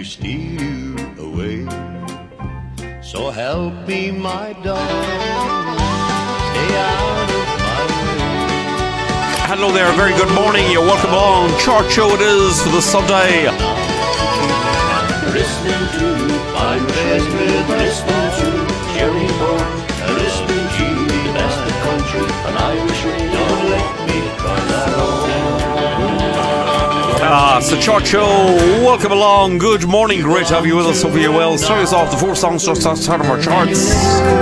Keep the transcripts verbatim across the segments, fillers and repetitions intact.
to steal you away. So help me, my darling, stay out of my way. Hello there, very good morning. You're welcome along. Church show it is for the Sunday. Listening to Irish Resmith, listening to Jerry Moore, listening to the best of country, and Irish radio. Don't let me cry alone. Ah, it's the Church show. Welcome along. Good morning. Great to have you with us. Hope you're well. Starting us off the four songs just outside of our charts.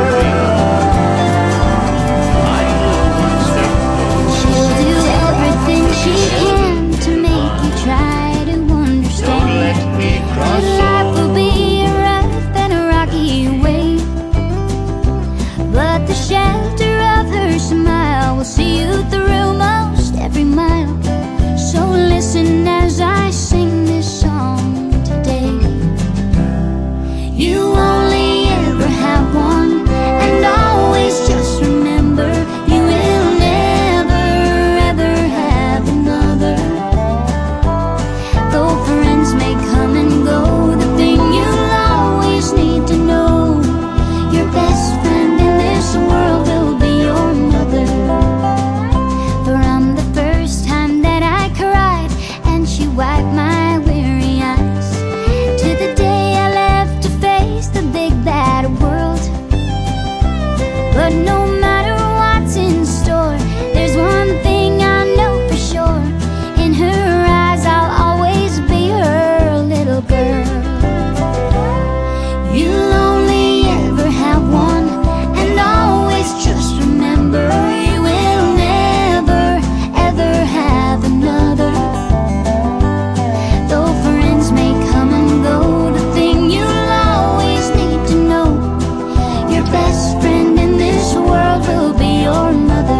Life will be a rough and a rocky way, but the shelter of her smile will see you through most every mile. So listen as I sing this song today. You only ever have one, and always just remember you will never ever have another. Though friends may come and go, the thing you'll always need to know, your best friend in this world will be your mother. From the first time that I cried and she wiped my weary eyes, to the day I left to face the big bad world. But no matter what's in store, there's one thing I know for sure. In her eyes I'll always be her little girl. You'll only ever have one, and always just remember you will never ever have another. Though friends may come and go, the thing you'll always need to know, your best friend in this world will be your mother.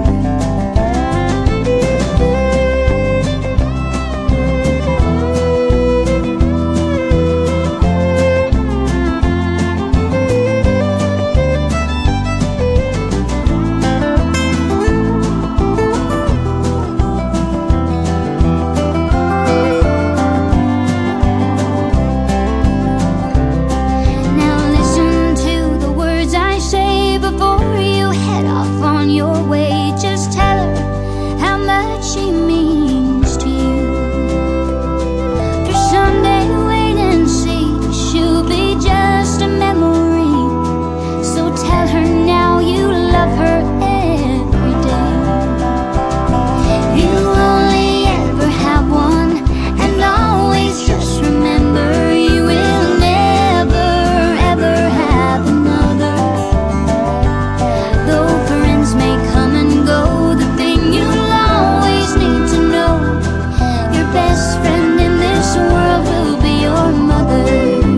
Now listen to the words I say before you head off on your way. Just tell her how much she means to you. For someday, wait and see, she'll be just a memory. So tell her now you love her every day. You only ever have one, and always just remember you will never ever have another. Though friends may come and go, the thing you'll always need to know, your best friend in this world will be your mother.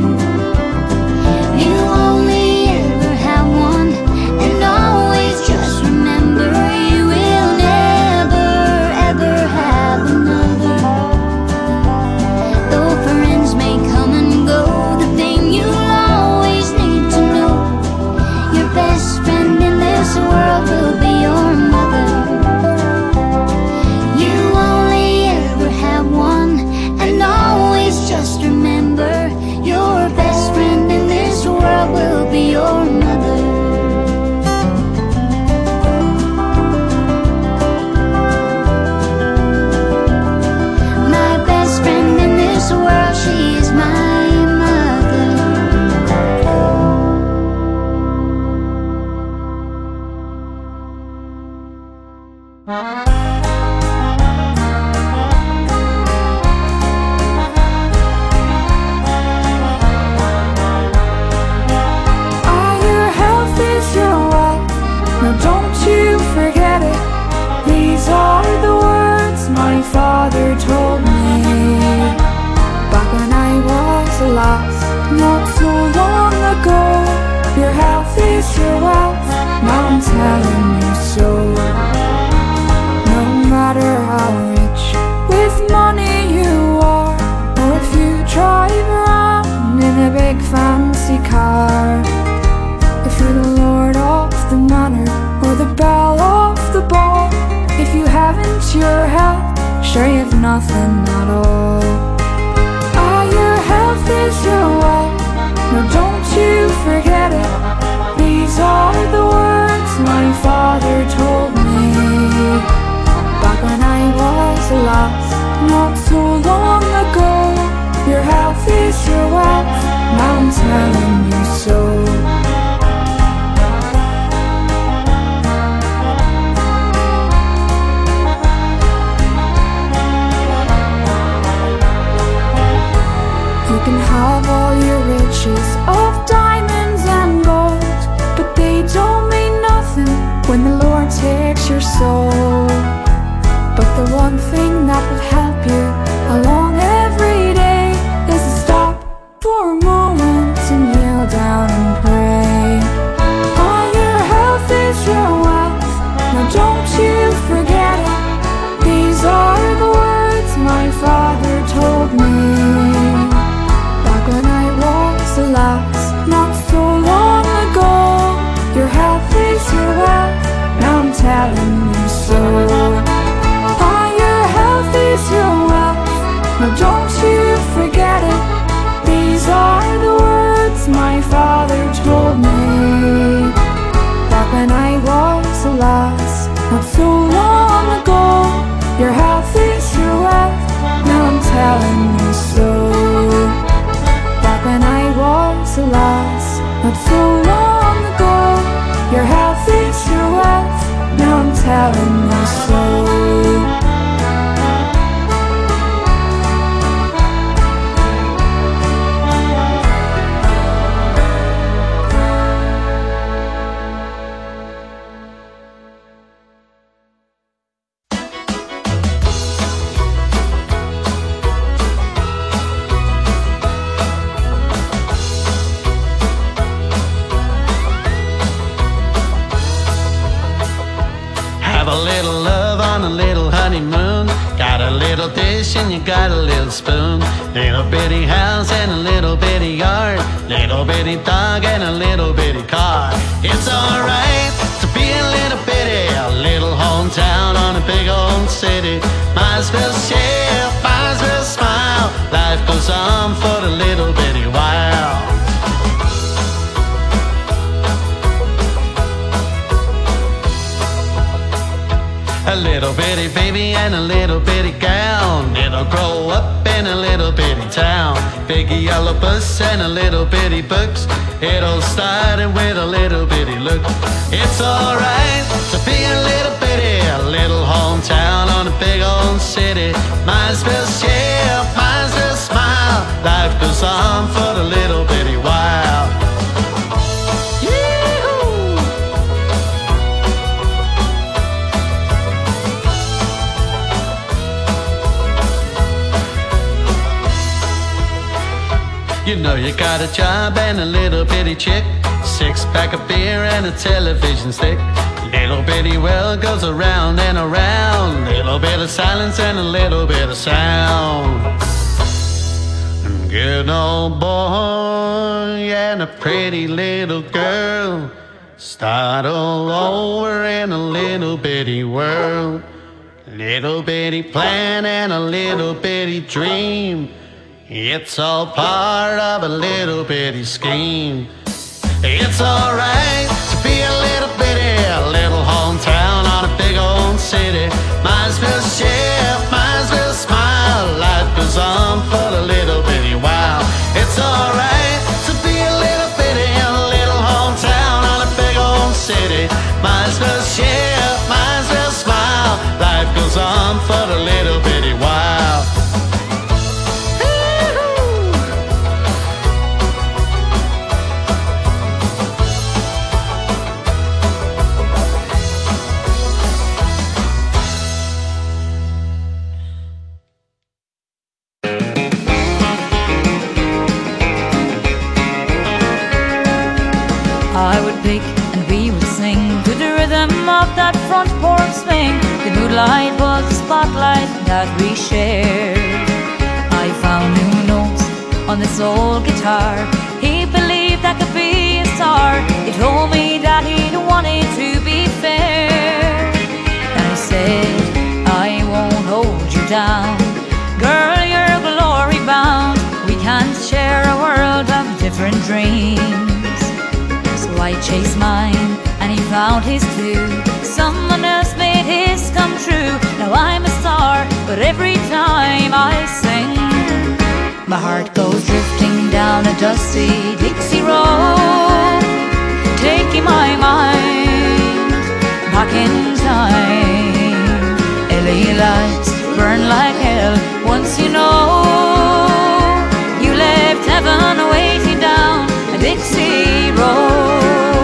You only ever have one, and always just remember you will never ever have another. Though friends may come and go, the thing you'll always need to know, your best friend in this world will be your mother. You only ever have one, and always just remember your best friend in this world will be your mother. My best friend in this world, she is my mother. Are your health is your wealth? No, don't you forget it. These are the words my father told me back when I was a lass, not so long ago. Your health is your wealth, now I'm telling you so. No matter how rich with money you are, or if you drive around in a big fancy car, if you're the lord of the manor or the belle of the ball, if you haven't your health, sure you've nothing at all. Ah, your health is I'm telling you so. You can have all your riches of diamonds and gold, but they don't mean nothing when the Lord takes your soul. But the one thing that will help you along every day is to stop for a moment and kneel down and pray. All your health is your wealth, now don't you forget it. These are the words my father told me back when I was a lass, not so long ago. Your health is your wealth, now I'm telling you so. All your health is your wealth, now don't you forget it. These are the words my father told me back when I was a lass, not so long ago. Your health is your wealth, now I'm telling you so. Back when I was a lass, not so long ago. Your health is your wealth, now I'm telling you so. And you got a little spoon, little bitty house and a little bitty yard, little bitty dog and a little bitty car. It's alright to be a little bitty, a little hometown on a big old city. Might as well share, might as well smile. Life goes on for the little bitty while. A little bitty baby and a little bitty gal, it'll grow up in a little bitty town. Big yellow bus and a little bitty books, it all started with a little bitty look. It's alright to be a little bitty, a little hometown on a big old city. Might as well share, might as well smile. Life goes on for the little bitty while. You know you got a job and a little bitty chick, six pack of beer and a television stick. Little bitty world goes around and around, little bit of silence and a little bit of sound. Good old boy and a pretty little girl start all over in a little bitty world. Little bitty plan and a little bitty dream, it's all part of a little bitty scheme. It's alright to be a little bitty, a little hometown on a big old city. Might as well share, might as well smile. Life goes on for the little bitty while. It's alright to be a little bitty, a little hometown on a big old city. Might as well share, might as well smile. Life goes on for the little bitty while. I would pick and we would sing to the rhythm of that front porch swing. The moonlight was the spotlight that we shared. I found new notes on this old guitar. He believed I could be a star. He told me that he wanted to be fair. And I said, I won't hold you down. Girl, you're glory bound. We can't share a world of different dreams. I chased mine, and he found his too. Someone else made his come true. Now I'm a star, but every time I sing, my heart goes drifting down down a dusty Dixie road, taking my mind back in time. L A lights burn like hell. Once you know you left heaven waiting down a Dixie road.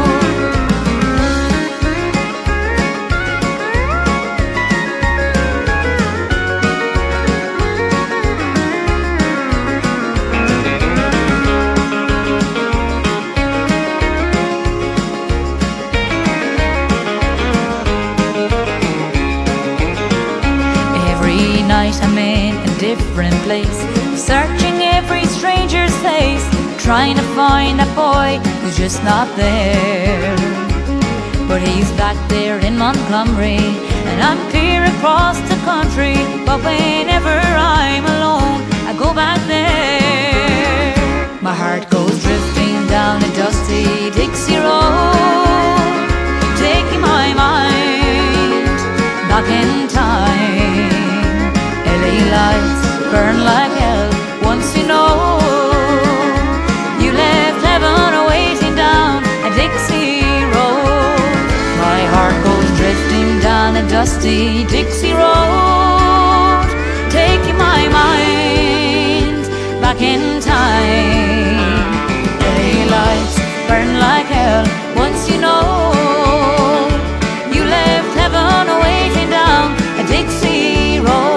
I'm in a different place, searching every stranger's face, trying to find a boy who's just not there. But he's back there in Montgomery, and I'm clear across the country. But whenever I'm alone, I go back there. My heart goes drifting down a dusty Dixie road, taking my mind back in time. L A lights burn like hell. Once you know you left heaven waiting down a Dixie road. My heart goes drifting down a dusty Dixie road, taking my mind back in time. L A lights burn like hell. Once you know you left heaven waiting down a Dixie road.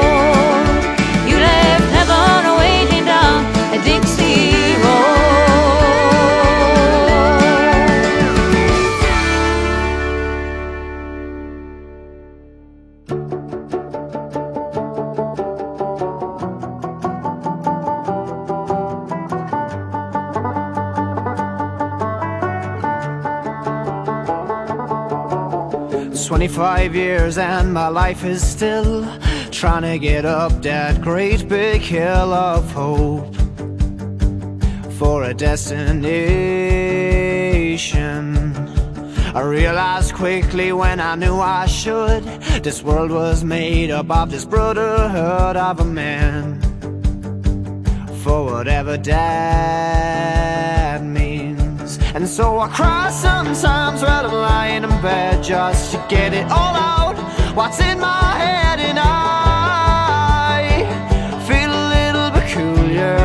Dixie twenty-five years and my life is still trying to get up that great big hill of hope for a destination. I realized quickly when I knew I should, this world was made up of this brotherhood of a man, for whatever that means. And so I cry sometimes while I'm lying in bed, just to get it all out, what's in my head. And I feel a little peculiar.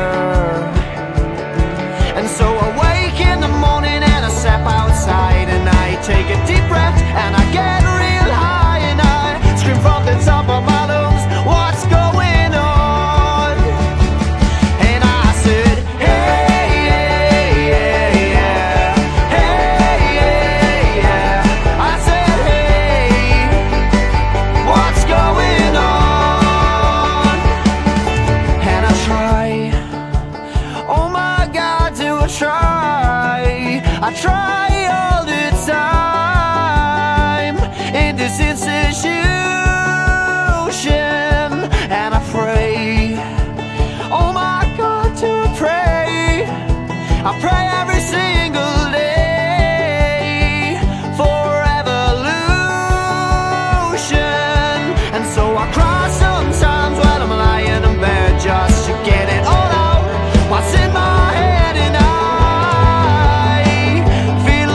And so I wake in the morning and I step outside, and I take a deep breath and I get real high, and I scream from the top of my lungs, what's going on? And I said, hey, yeah, yeah, yeah. Hey, yeah, yeah. I said, hey, what's going on? And I try, oh my God, do I try, I try all the time in this institution, and I pray, oh my God, do I pray, I pray every single day for evolution. And so I cry sometimes while I'm lying in bed, just to get it all out, what's in my head. And I feel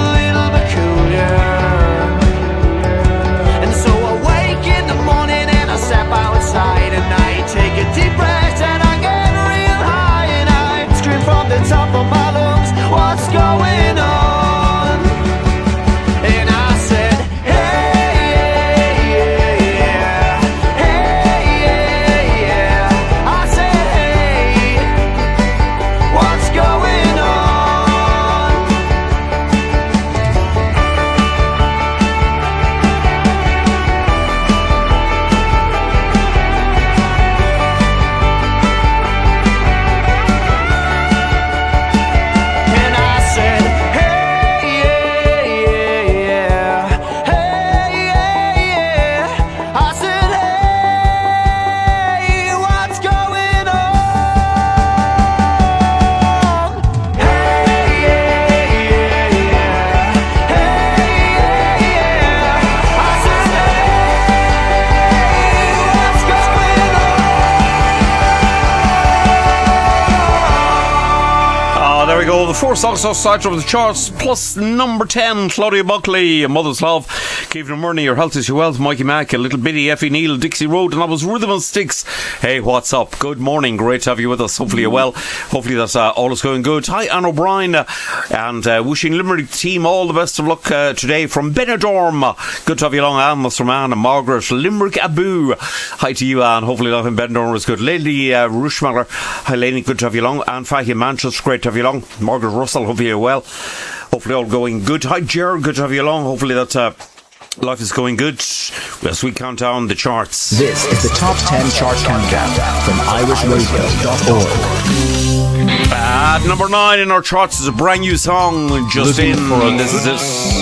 go. The four songs outside of the charts, plus number ten, Claudia Buckley, Mother's Love, Kevin Murney, Your Health Is Your Wealth, Mikey Mack, A Little Bitty, Effie Neal, Dixie Road, and that was Rhythm and Sticks. Hey, what's up? Good morning. Great to have you with us. Hopefully you're well. Hopefully that's uh, all is going good. Hi, Anne O'Brien, uh, and uh, wishing Limerick team all the best of luck uh, today from Benidorm. Good to have you along, Anne. That's from Anne and Margaret. Limerick Abu. Hi to you, Anne. Hopefully life in Benidorm is good. Lady uh, Rushmacher. Hi, Laney. Good to have you along. Anne Fahey in Manchester. Great to have you along. Margaret Russell. Hopefully you're well. Hopefully all going good. Hi, Ger. Good to have you along. Hopefully that uh, life is going good as we count down the charts. This is the Top ten Chart Countdown from irish radio dot org. At number nine in our charts is a brand new song just in. For this is it.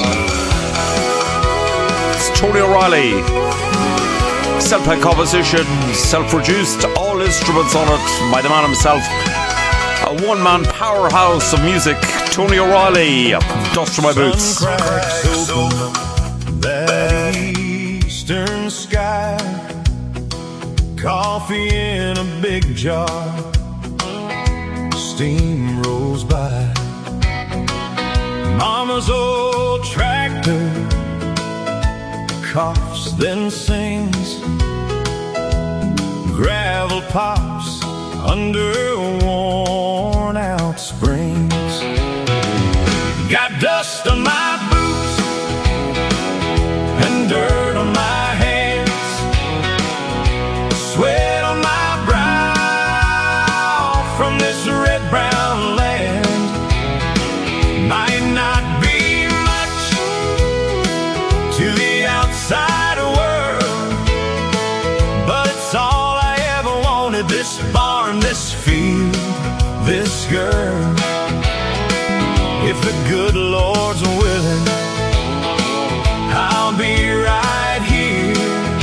It's Tony O'Reilly. Self-made composition, self-produced, all instruments on it by the man himself. A one-man powerhouse of music, Tony O'Reilly. Dust to my boots. That eastern sky, coffee in a big jar, steam rolls by. Mama's old tractor coughs, then sings. Gravel pops under worn out springs. Got dust on my boots and dirt on my hands, sweat on my brow from this red-brown land. Might not be much to the outside world, but it's all I ever wanted. This barn, this field, this girl. If the good Lord's willing, I'll be right here,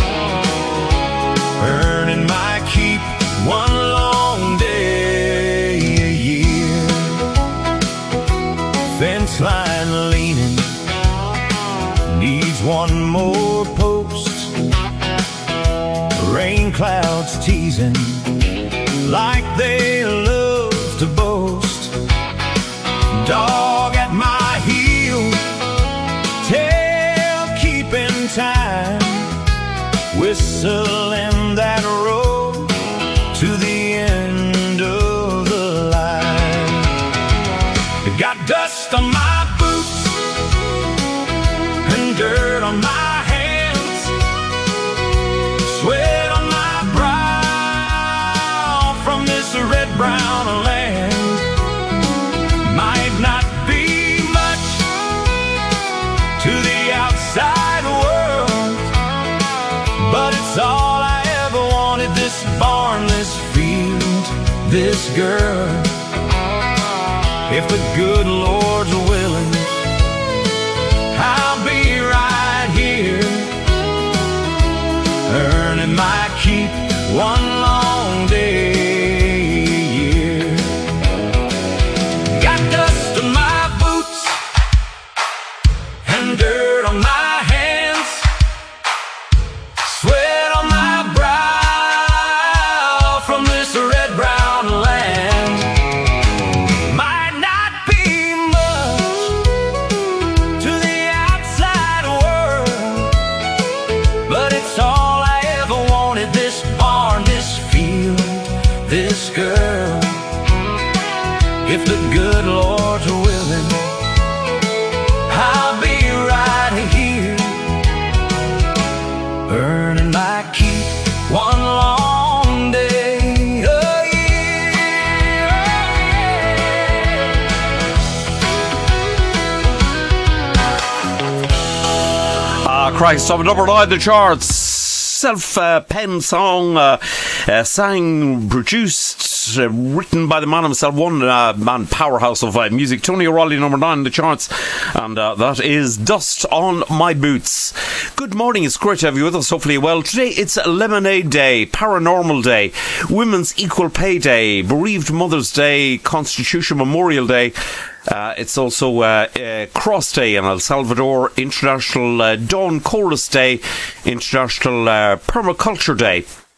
earning my keep one long day a year. Fence line leaning needs one more post. Rain clouds teasing like they love to boast. Dog at my heel, tail keeping time, whistling that road to the end of the line. Got dust on my boots and dirt on my hands, sweat on my brow from this red-brown land. Might not be much to the outside world, but it's all I ever wanted. This barn, this field, this girl. If the good Lord's willing, I'll be right here, earning my keep one long day a year. Got dust on my boots and dirt on my hands, sweat on my brow from this red-brown land. Might not be much to the outside world, but it's all I ever wanted. This barn, this field, this girl. If the good Lord's willing, I'll be right here, earning my keep one long day a year. Ah, Christ, up at number nine the charts. Self-penned uh, song, uh, uh, sang, produced, uh, written by the man himself, one uh, man powerhouse of uh, music, Tony O'Reilly, number nine in the charts, and uh, that is Dust on My Boots. Good morning, it's great to have you with us, hopefully well. Today it's Lemonade Day, Paranormal Day, Women's Equal Pay Day, Bereaved Mother's Day, Constitution Memorial Day. Uh, it's also uh, uh, Cross Day in El Salvador, International uh, Dawn Chorus Day, International uh, Permaculture Day.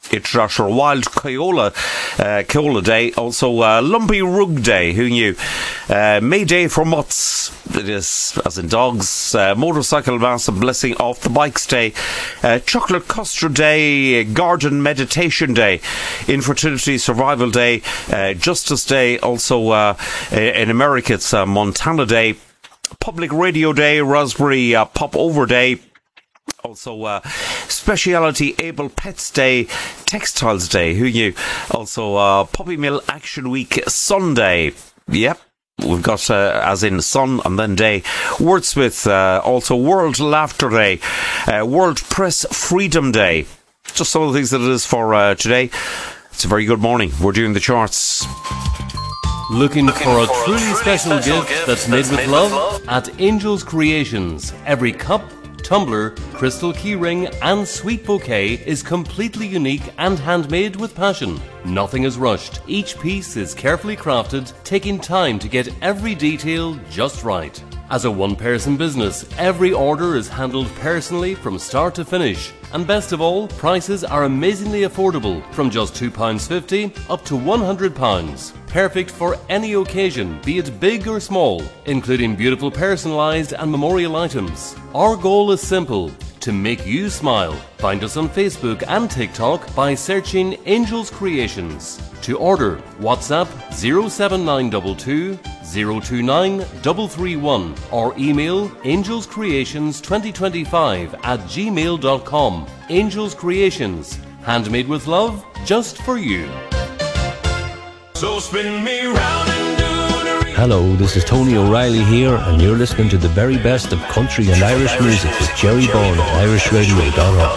International Wild Koala, uh, Koala Day. Also, uh, Lumpy Rug Day. Who knew? Uh, May Day for mutts. It is, as in dogs. Uh, Motorcycle Mass and Blessing Off the Bikes Day. Uh, Chocolate Custard Day. Garden Meditation Day. Infertility Survival Day. Uh, Justice Day. Also, uh, in America, it's uh, Montana Day. Public Radio Day. Raspberry uh, Pop Over Day. Also, uh, Speciality Able Pets Day, Textiles Day, who knew? Also, uh, Puppy Mill Action Week Sunday. Yep, we've got, uh, as in sun and then day. Wordsmith, uh, also World Laughter Day, uh, World Press Freedom Day. Just some of the things that it is for uh, today. It's a very good morning. We're doing the charts. Looking, Looking for a for truly a special, special gift, gift that's, that's made, with, made love? with love? At Angels Creations, every cup, tumbler, crystal keyring and sweet bouquet is completely unique and handmade with passion. Nothing is rushed. Each piece is carefully crafted, taking time to get every detail just right. As a one-person business, every order is handled personally from start to finish. And best of all, prices are amazingly affordable, from just two pounds fifty up to one hundred pounds. Perfect for any occasion, be it big or small, including beautiful personalised and memorial items. Our goal is simple: to make you smile. Find us on Facebook and TikTok by searching Angels Creations. To order, WhatsApp zero seven nine two two, zero two nine three three one or email angelscreations twenty twenty-five at gmail dot com. Angels Creations, handmade with love, just for you. So spin me round and do the... Hello, this is Tony O'Reilly here, and you're listening to the very best of country and Irish music with Jerry Bone at irish radio dot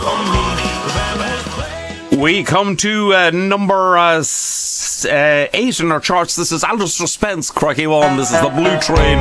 org. We come to uh, number uh, s- uh, eight in our charts. This is Alistair Spence, Crikey One. This is the Blue Train.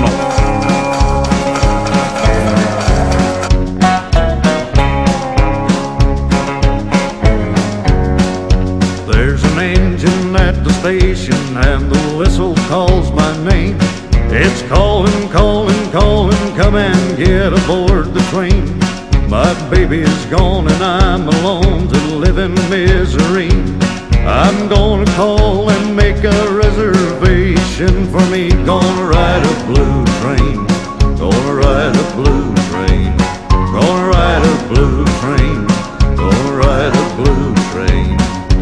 There's an engine at the station and the whistle calls my name. It's calling, calling, calling, come and get aboard the train. My baby is gone and I'm alone to live in misery. I'm gonna call and make a reservation for me. Gonna ride a blue train, gonna ride a blue train, gonna ride a blue train, gonna ride a blue train.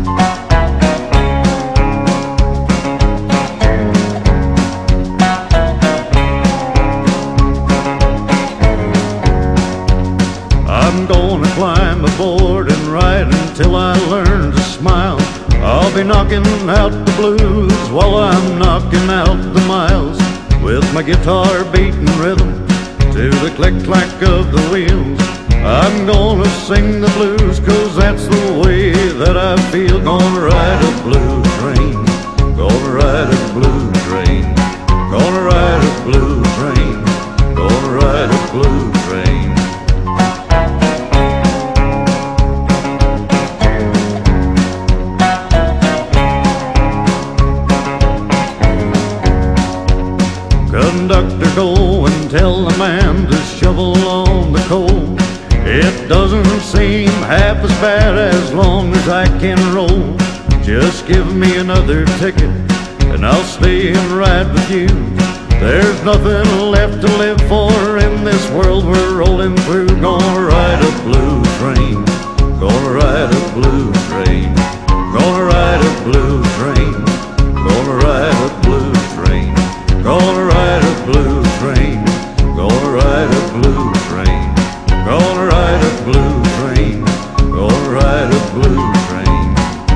I'm gonna climb aboard and ride until I learn to smile. I'll be knocking out the blues while I'm knocking out the miles, with my guitar beating rhythm to the click-clack of the wheels. I'm gonna sing the blues 'cause that's the way that I feel. Gonna ride a blue train, gonna ride a blue train, gonna ride a blue train, gonna ride a blue train. Conductor, go and tell the man to shovel on the coal. It doesn't seem half as bad as long as I can roll. Just give me another ticket and I'll stay and ride with you. There's nothing left to live for in this world we're rolling through. Gonna ride a blue train, gonna ride a blue train, gonna ride a blue train, gonna ride a blue train, gonna ride a blue train, gonna ride a blue train, gonna ride a blue train, gonna ride a blue train.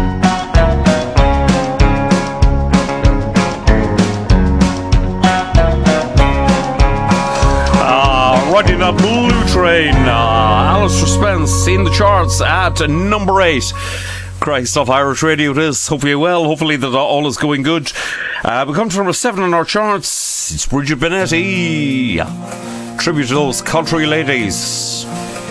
Ah, riding a blue train. Uh, Alistair Spence in the charts at number eight. Christ off Irish Radio it is. Hopefully well. Hopefully that all is going good. Uh, we come to number seven on our charts. It's Bridget Benetti. Tribute to those country ladies.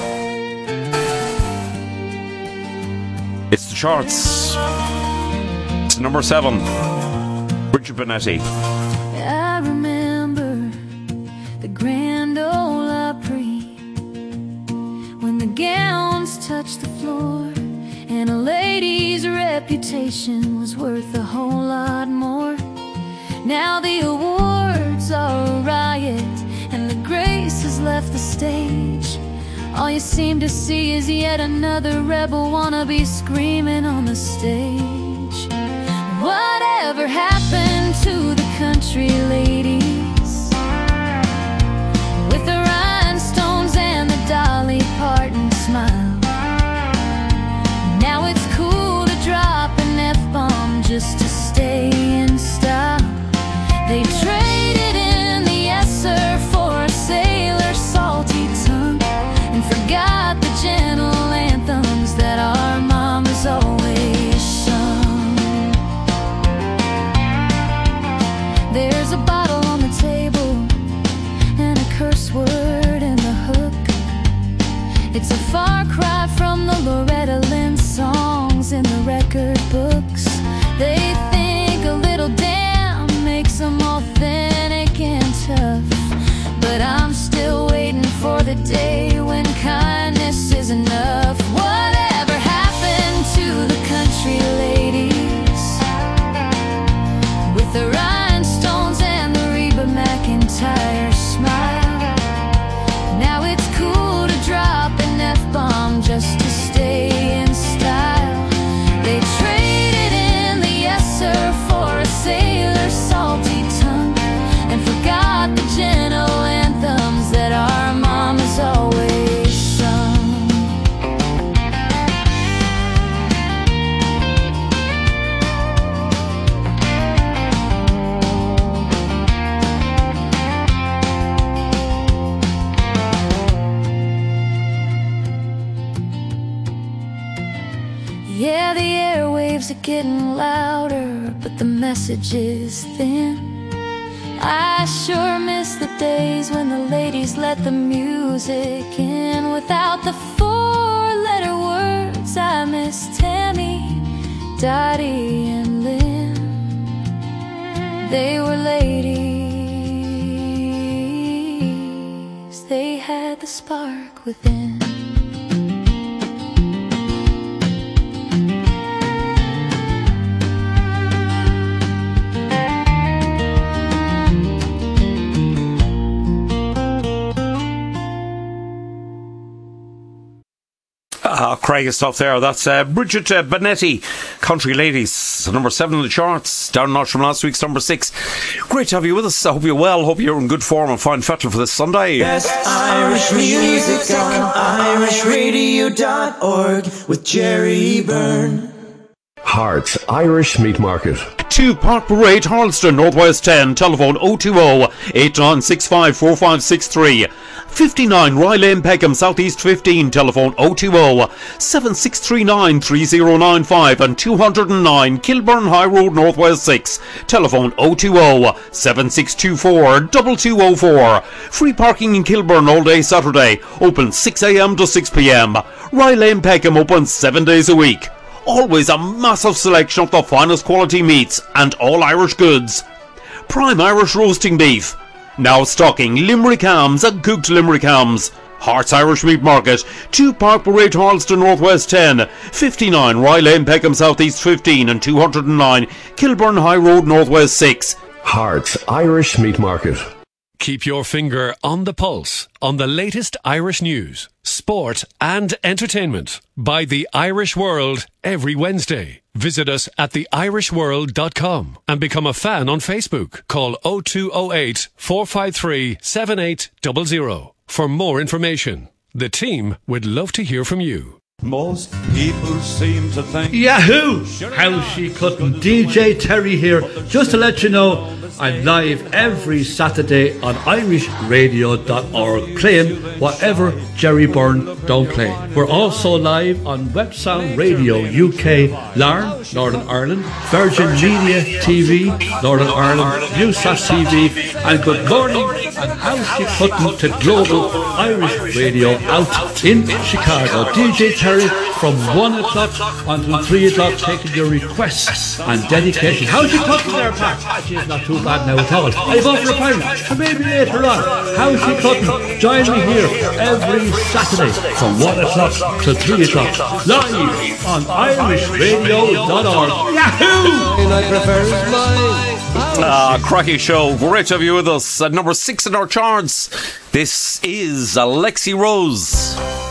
It's the charts. It's number seven. Bridget Benetti. I remember the Grand Ole Opry when the gowns touched the floor and a lady's reputation was worth a whole lot more. Now the awards are a riot, and the grace has left the stage. All you seem to see is yet another rebel wannabe screaming on the stage. Whatever happened to the country ladies with the rhinestones and the Dolly Parton smile? Now it's cool to drop an F-bomb just to stay in style. They traded in the yes sir for a sailor's salty tongue, and forgot the gentle anthems that our mamas always sung. There's a bottle on the table and a curse word in the hook. It's a far cry from the Loretta Lynn songs in the record books. They think a little damn makes them authentic and tough, but I'm still waiting for the day when kindness is enough. Whatever happened to the country ladies with the rhinestones and the Reba McEntire smile? Now it's cool to drop an F-bomb just to stay in style. They traded in the yes sir for a sailor's salty tongue, and forgot the gentle anthems that our mamas always sung. Yeah, the airwaves are getting louder, but the message is thin. I sure miss the days when the ladies let the music in. Without the four-letter words, I miss Tammy, Dottie, and Lynn. They were ladies, they had the spark within. Ah, Craig stuff there. That's uh, Bridget uh, Benetti, Country Ladies, number seven in the charts, down a notch from last week's number six. Great to have you with us. I hope you're well. Hope you're in good form and fine fettle for this Sunday. Best Irish music on irish radio dot org with Jerry Byrne. Hearts Irish Meat Market. two Park Parade, Harleston, Northwest ten, telephone oh two oh, eight nine six five, four five six three. fifty-nine Rye Lane, Peckham, Southeast fifteen, telephone oh two oh, seven six three nine, three oh nine five, and two oh nine Kilburn High Road, Northwest six, telephone oh two oh, seven six two four, two two oh four. Free parking in Kilburn all day Saturday, open six a m to six p m. Rye Lane, Peckham, open seven days a week. Always a massive selection of the finest quality meats and all Irish goods. Prime Irish roasting beef. Now stocking Limerick hams and cooked Limerick hams. Hearts Irish Meat Market, two Park Parade, Harleston, Northwest ten, fifty-nine Rye Lane, Peckham, Southeast fifteen, and two oh nine Kilburn High Road, Northwest six. Hearts Irish Meat Market. Keep your finger on the pulse on the latest Irish news, sport and entertainment by The Irish World every Wednesday. Visit us at the irish world dot com and become a fan on Facebook. Call oh two oh eight, four five three, seven eight zero zero for more information. The team would love to hear from you. Most people seem to think Yahoo! How she couldn't. D J Terry here, just to let you know I'm live every Saturday on irish radio dot org playing whatever Jerry Byrne don't play. We're also live on Web Sound Radio U K, Larne, Northern Ireland, Virgin Media T V, Northern Ireland, Newsat T V, and Good Morning and How She Couldn't to Global Irish Radio out in Chicago. D J Terry from one o'clock until three o'clock taking your requests and dedications. How She Couldn't there, Pat? She's not too bad now at all. I vote for a pirate. Maybe later on. How She Couldn't. Join me here every Saturday from one o'clock to three o'clock. Live on irish radio dot org. Yahoo! I prefer mine. Ah, cracky show. Great to have you with us. At number six in our charts, this is Lexi Rose.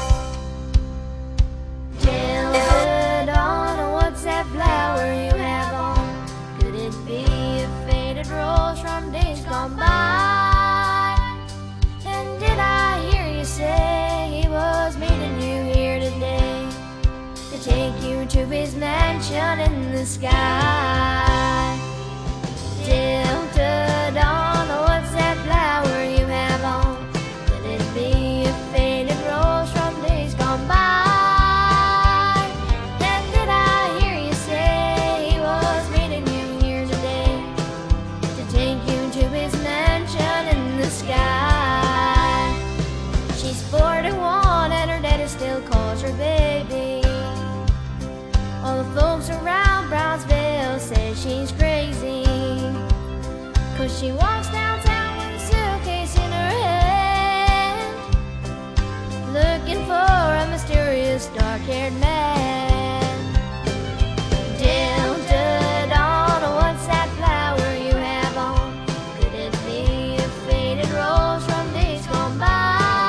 To his mansion in the sky. Delta Dawn, what's that flower you have on? Could it be a faded rose from days gone by? Then did I hear you say he was meeting you here today to take you to his mansion in the sky? She's forty-one and her daddy still calls her baby. All the folks around Brownsville say she's crazy, 'cause she walks downtown with a suitcase in her hand, looking for a mysterious dark-haired man. Delta Dawn, what's that flower you have on? Could it be a faded rose from days gone by?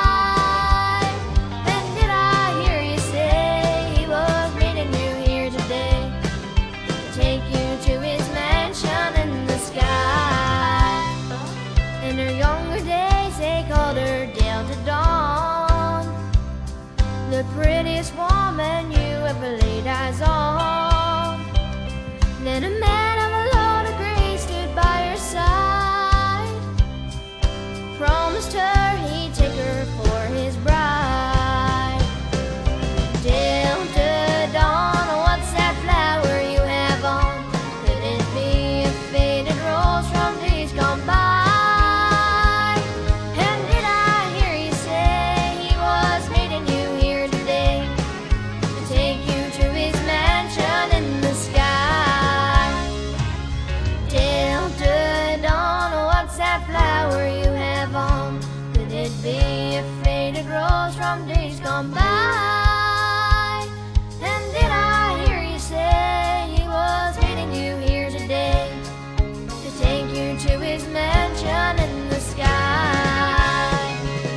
The prettiest woman you ever laid eyes on. Then a man of a lot of grace stood by her side, promised her he'd take her for his bride. Delta Dawn, what's that flower you have on? Could it be a faded rose from days gone by? Rose from days gone by. And did I hear you say he was meeting you here today to take you to his mansion in the sky?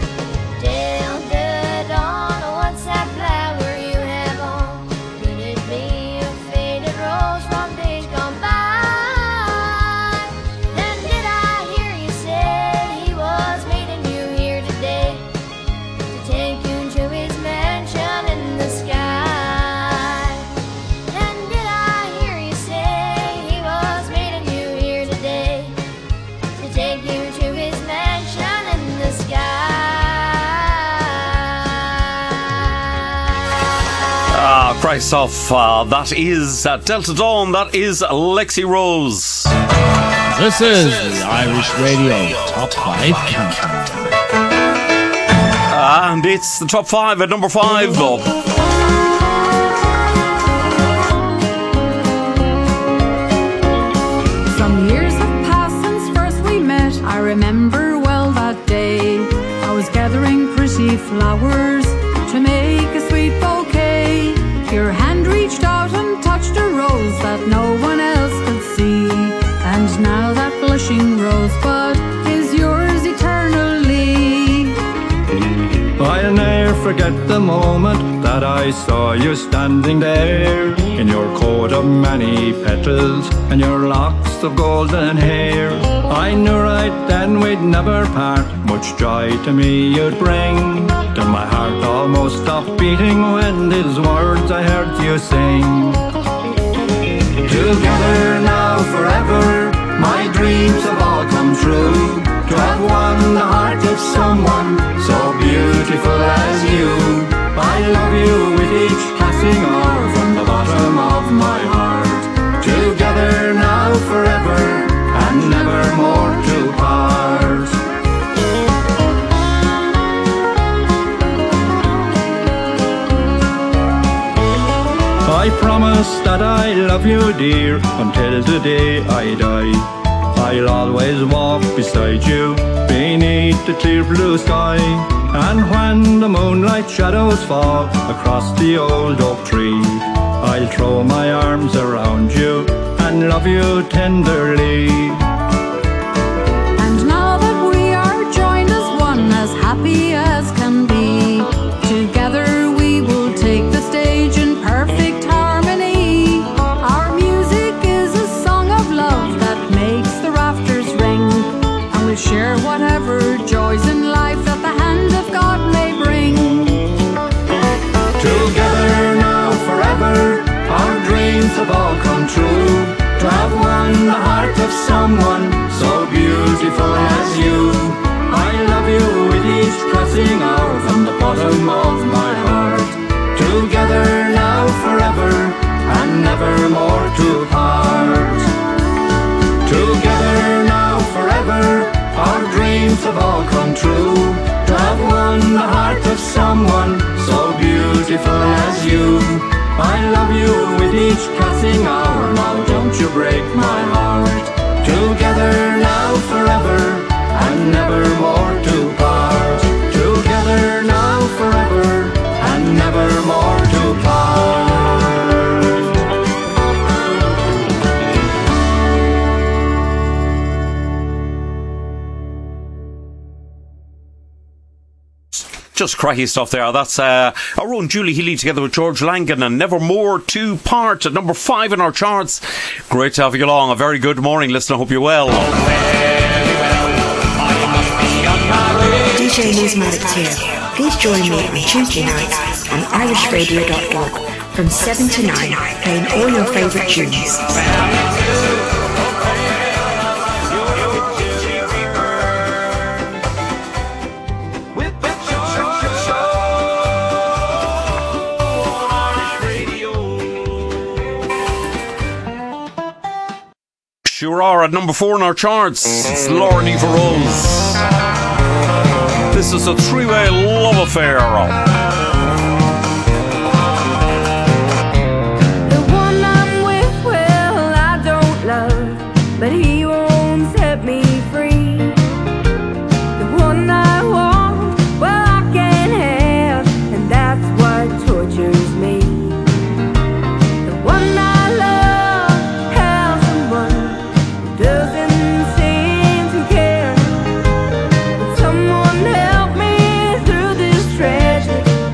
Delta Dawn, what's that flower you have on? Could it be a faded rose from days gone by? And did I hear you say he was meeting you here today? Take you to his mansion in the sky. And did I hear you say he was meeting you here today to take you to his mansion in the sky? Ah, Christ off. Uh, that is uh, Delta Dawn. That is Lexi Rose. This is the Irish Radio Top five Countdown. And it's the top five at number five. Bob. Some years have passed since first we met. I remember well that day. I was gathering pretty flowers to make a sweet bouquet. Your hand reached out and touched a rose that no one else could see. And now that blushing rosebud is yours eternally. I'll never forget the moment that I saw you standing there, in your coat of many petals and your locks of golden hair. I knew right then we'd never part, much joy to me you'd bring, till my heart almost stopped beating when these words I heard you sing. Together now forever, my dreams have all come true, to have won the heart of someone so beautiful as you. I love you with each passing hour from the bottom of my heart. Together now forever and never more to part. that I love you, dear, until the day I die. I'll always walk beside you beneath the clear blue sky. And when the moonlight shadows fall across the old oak tree, I'll throw my arms around you and love you tenderly. And now that we are joined as one, as happy as can be, together we will take the stage in perfect harmony. Our music is a song of love that makes the rafters ring, and we'll share whatever joys in life that the hand of God may bring. Together now forever, our dreams have all come true, to have won the heart of someone so beautiful as you. I love you with each passing hour from the bottom of my heart. Together now forever, and never more to part. Together now forever, our dreams have all come true, to have won the heart of someone so beautiful as you. I love you with each passing hour, now don't you break my heart. Together now forever, and never more to part. Together now forever, and never more to part. Just cracky stuff there. That's uh, our own Julie Healy together with George Langan and Nevermore to Part at number five in our charts. Great to have you along. A very good morning, listener. I hope you're well. D J Liz Maddox here. Please join me on Tuesday nights on irish radio dot org from seven to nine, playing all your favourite tunes. Sure are at number four in our charts. It's Lauren Eva Rose. This is a three-way love affair. The one I'm with, well, I don't love, but he won't set me free. The one I want, well, I can't have, and that's what tortures me. The one I love has someone doesn't seem to care. But someone help me through this tragedy.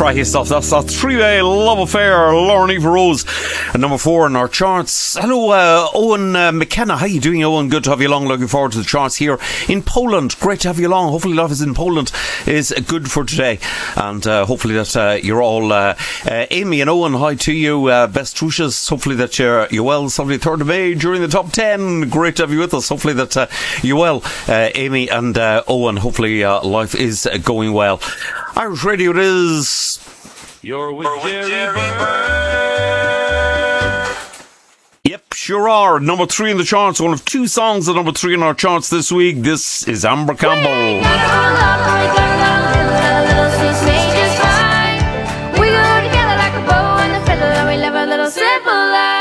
Cracking stuff. That's that three-way love affair. Lauren Eva Rose at number four in our charts. Hello, uh, Owen uh, McKenna. How you doing, Owen? Good to have you along. Looking forward to the charts here in Poland. Great to have you along. Hopefully life is in Poland is good for today. And uh, hopefully that uh, you're all... Uh, uh, Amy and Owen, hi to you. Uh, best wishes. Hopefully that you're, you're well. Sunday, third of May during the top ten. Great to have you with us. Hopefully that uh, you're well, uh, Amy and uh, Owen. Hopefully uh, life is uh, going well. Irish Radio it is. You're with Jerry Yep, sure are. Number three in the charts. One of two songs at number three in our charts this week. This is Amber Campbell. We go together like a bow and a feather, and we live a little simple life.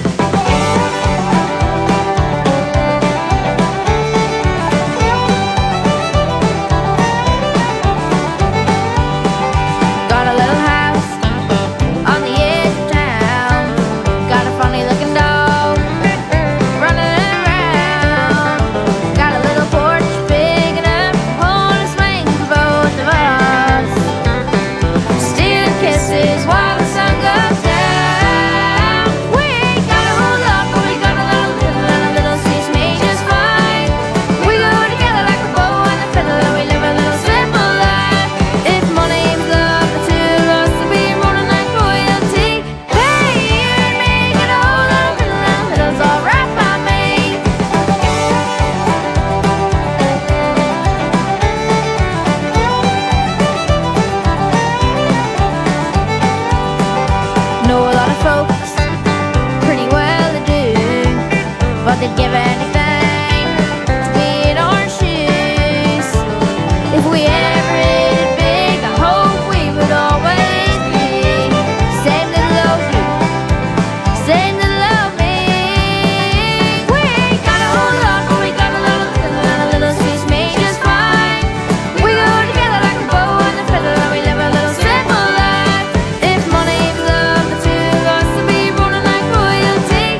They'd give anything to be in our shoes. If we ever hit it big, I hope we would always be same that love you, same that love me. We ain't got a whole lot, but we got a little, little, little sweet me just fine. We go together like a bow and a feather, and we live a little simple life. If money is love, the two of us will be rolling like royalty.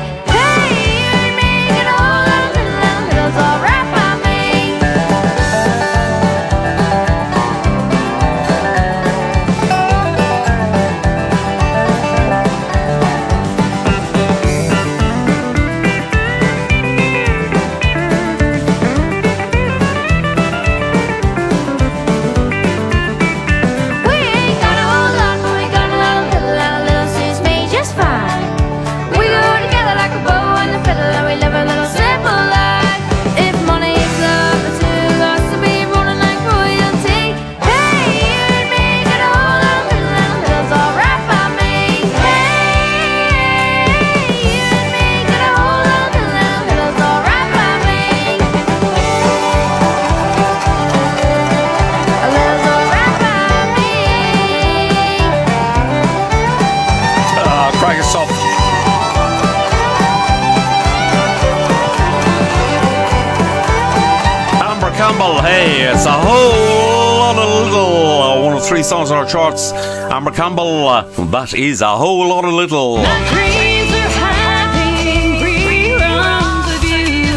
All right by me. We ain't got a whole lot, but we got a little, little, little suits me just fine. We go together like a bow and a feather, and we live a little simple life. Campbell, hey, it's a whole lot of little. Uh, one of three songs on our charts. Amber Campbell, uh, that is a whole lot of little. My dreams are having reruns of you.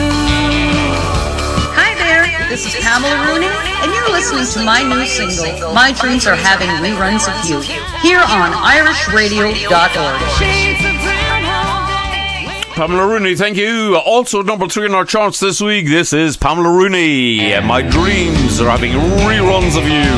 Hi there, this is Pamela Rooney, and you're listening to my new single, My Dreams Are Having Reruns of You, here on Irish Radio dot org. Pamela Rooney, thank you. Also number three in our charts this week, this is Pamela Rooney. My dreams are having reruns of you.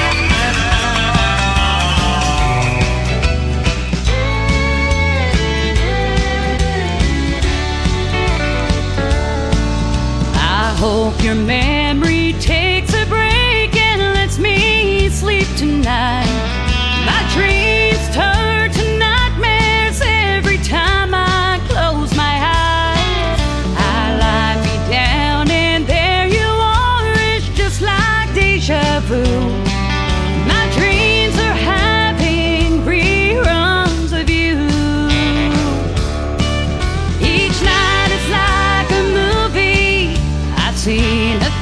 I hope your memory takes a break and lets me sleep tonight. My dreams turn to nightmares every time I close my eyes. I lie me down and there you are. It's just like deja vu. My dreams are having reruns of you. Each night it's like a movie I've seen a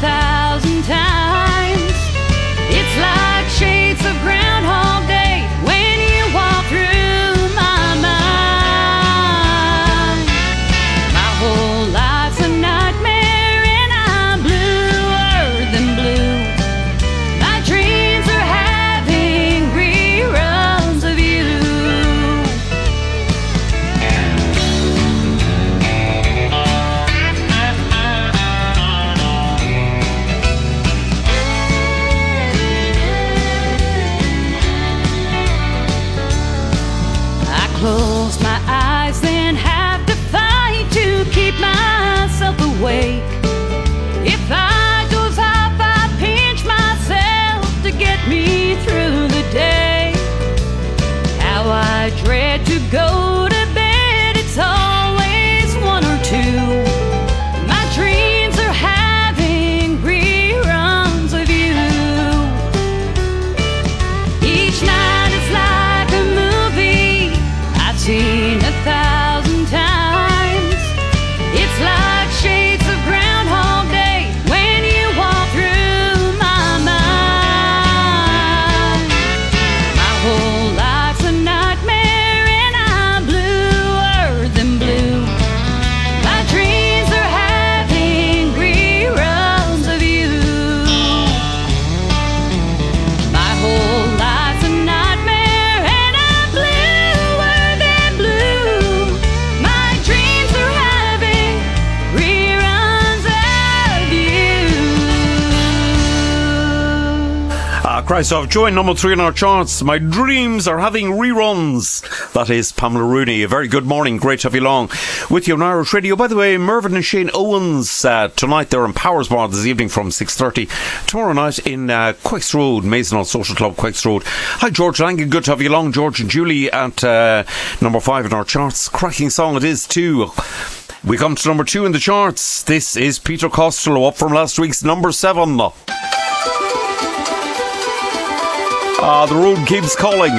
Christ, I've joined number three in our charts. My dreams are having reruns. That is Pamela Rooney. A very good morning. Great to have you along with you on Irish Radio. By the way, Mervyn and Shane Owens, uh, tonight they're in Powersbar this evening from six thirty. Tomorrow night in uh, Quicks Road, Maisonall Social Club, Quicks Road. Hi, George Langan. Good to have you along. George and Julie at uh, number five in our charts. Cracking song it is too. We come to number two in the charts. This is Peter Costello, up from last week's number seven. Ah, the road keeps calling.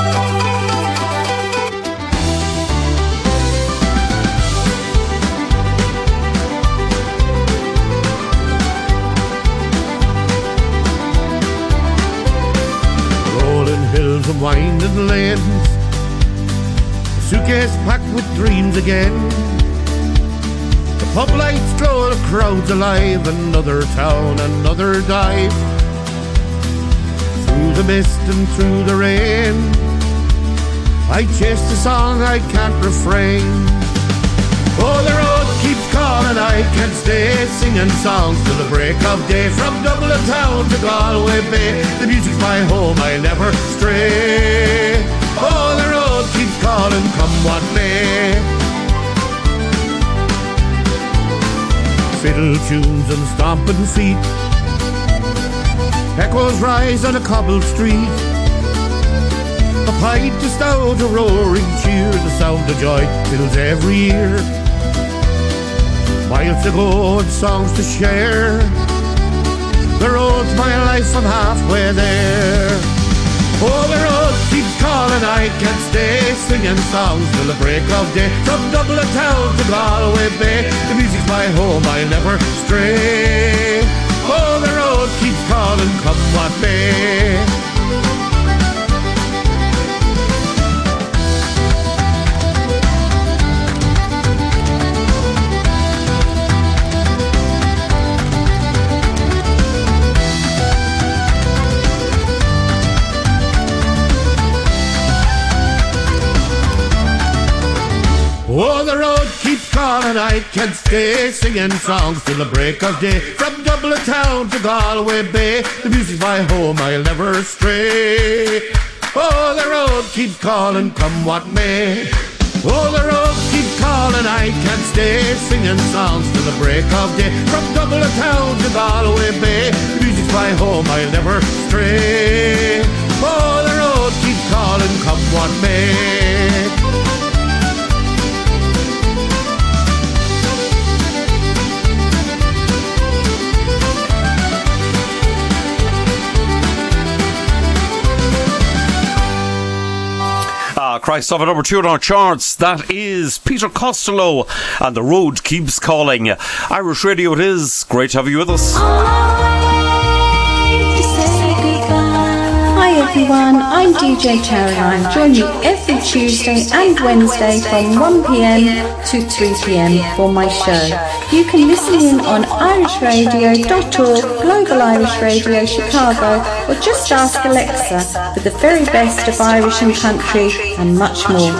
Rolling hills and winding lanes, a suitcase packed with dreams again. The pub lights glow, the crowd's alive. Another town, another dive. Through the mist and through the rain, I chase the song I can't refrain. Oh, the road keeps calling, I can't stay singing songs till the break of day. From Dublin town to Galway Bay, the music's my home, I'll never stray. Oh, the road keeps calling, come what may. Fiddle tunes and stomping feet, echoes rise on a cobbled street. A pint to stout, a roaring cheer, the sound of joy fills every ear. Miles to go and songs to share, the road's my life, I'm halfway there. Oh, the road keeps calling, I can't stay singing songs till the break of day. From Dublin town to Galway Bay, the music's my home, I'll never stray. Oh, the road keeps calling, come what may. Oh, the road keeps calling, I can't stay singing songs till the break of day. From Dublin town to Galway Bay, the music's my home, I'll never stray. Oh, the road keeps calling, come what may. Oh, the road keeps calling, I can't stay singing songs till the break of day. From Dublin town to Galway Bay, the music's my home, I'll never stray. Oh, the road keeps calling, come what may. Christ, off at number two on our charts. That is Peter Costello and The Road Keeps Calling. Irish Radio it is. Great to have you with us. Hi everyone, I'm D J Caroline. Join me every Tuesday and Wednesday from one p.m. to three p.m. for my show. You can listen in on irish radio dot org, Global Irish Radio Chicago, or just ask Alexa for the very best of Irish and country and much more.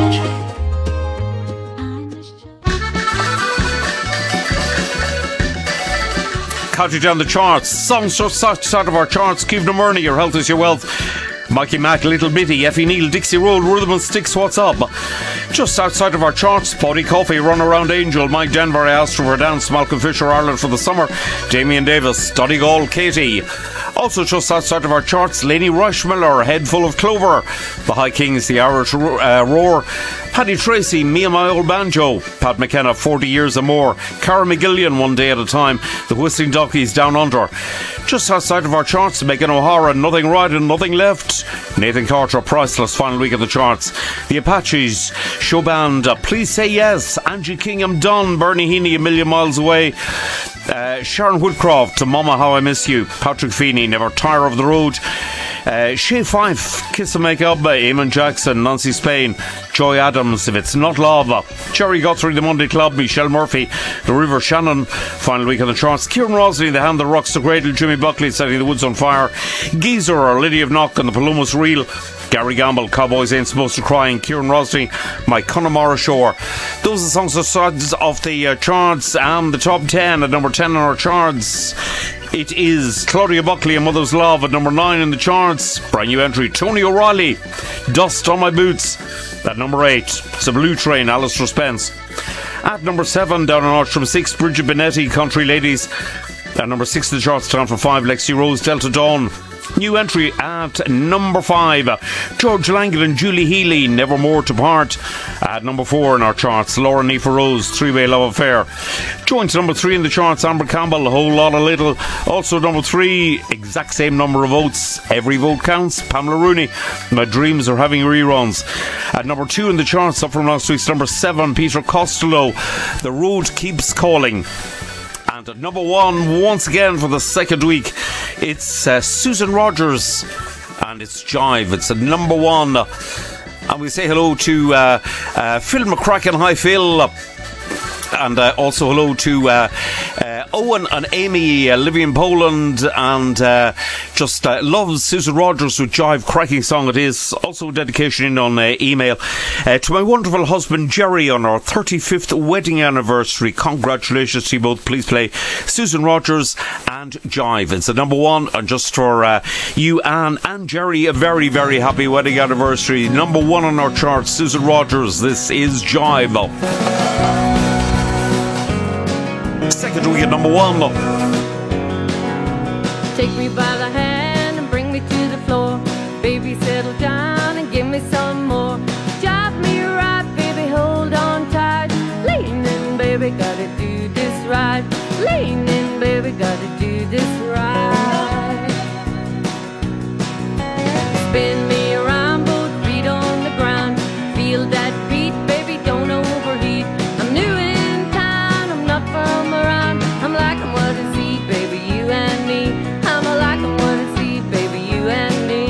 Counting down the charts, songs just outside of our charts. Keith Murney, Your Health is Your Wealth. Mikey Mack, Little Bitty. Effie Neal, Dixie Road. Rhythm and Sticks, What's Up? Just outside of our charts, Paddy Coffey, Run Around Angel. Mike Denver, Astro for Dance. Malcolm Fisher, Ireland for the Summer. Damien Davis, Donegal, Katie. Also just outside of our charts, Lainey Rushmiller, Head Full of Clover. The High Kings, The Irish uh, Roar. Paddy Tracy, Me and My Old Banjo. Pat McKenna, forty years or more. Cara McGillian, One Day at a Time. The Whistling Duckies, Down Under. Just outside of our charts, Megan O'Hara, Nothing Right and Nothing Left. Nathan Carter, Priceless, final week of the charts. The Apaches, Show Band, uh, Please Say Yes. Angie Kingham, Done. Bernie Heaney, A Million Miles Away. Uh, Sharon Woodcroft, To Mama How I Miss You. Patrick Feeney, Never Tire of the Road. Uh, Shay Fife, Kiss and Make Up. Eamon Jackson, Nancy Spain. Joy Adams, If It's Not Love. Jerry Guthrie, The Monday Club. Michelle Murphy, The River Shannon, final week of the charts. Kieran Rosley, The Hand That Rocks the Cradle. Jimmy Buckley, Setting the Woods on Fire. Geezer, or Lady of Knock and the Palomas Reel. Gary Gamble, Cowboys Ain't Supposed to Cry, and Kieran Rosley, My Connemara Shore. Those are the songs that started off the uh, charts and the top ten. At number ten on our charts, It is Claudia Buckley and Mother's Love at number nine in the charts. Brand new entry, Tony O'Reilly, Dust on My Boots. At number eight, it's a Blue Train, Alistair Spence. At number seven, down a notch from six, Bridget Benetti, Country Ladies. At number six in the charts, down from five, Lexi Rose, Delta Dawn. New entry at number five, George Langan and Julie Healy, Never More to Part. At number four in our charts, Laura Nifa Rose, Three-Way Love Affair. Joined to number three in the charts, Amber Campbell, A Whole Lot of Little. Also number three, exact same number of votes, Every Vote Counts, Pamela Rooney, My Dreams Are Having Reruns. At number two in the charts, up from last week's number seven, Peter Costello, The Road Keeps Calling. And at number one, once again for the second week, it's uh, Susan Rogers and it's Jive. It's at number one. And we say hello to uh, uh, Phil McCracken. Hi, Phil. And uh, also hello to uh, uh, Owen and Amy uh, living in Poland, and uh, just uh, loves Susan Rogers with Jive. Cracking song it is. Also dedication in on uh, email uh, to my wonderful husband Jerry on our thirty-fifth wedding anniversary. Congratulations to you both. Please play Susan Rogers and Jive. It's the number one, and just for uh, you, Anne and Jerry, a very very happy wedding anniversary. Number one on our charts, Susan Rogers. This is Jive. Second week at number one. Take me by the hand and bring me to the floor. Baby, settle down and give me some more. Jive me right, baby, hold on tight. Lean in, baby, gotta do this right. Lean in, baby, gotta do this right. Spin me around, both feet on the ground. Feel that beat, baby, don't overheat. I'm new in town, I'm not from around. I'm liking what I see, baby, you and me. I'm a liking what I see, baby, you and me.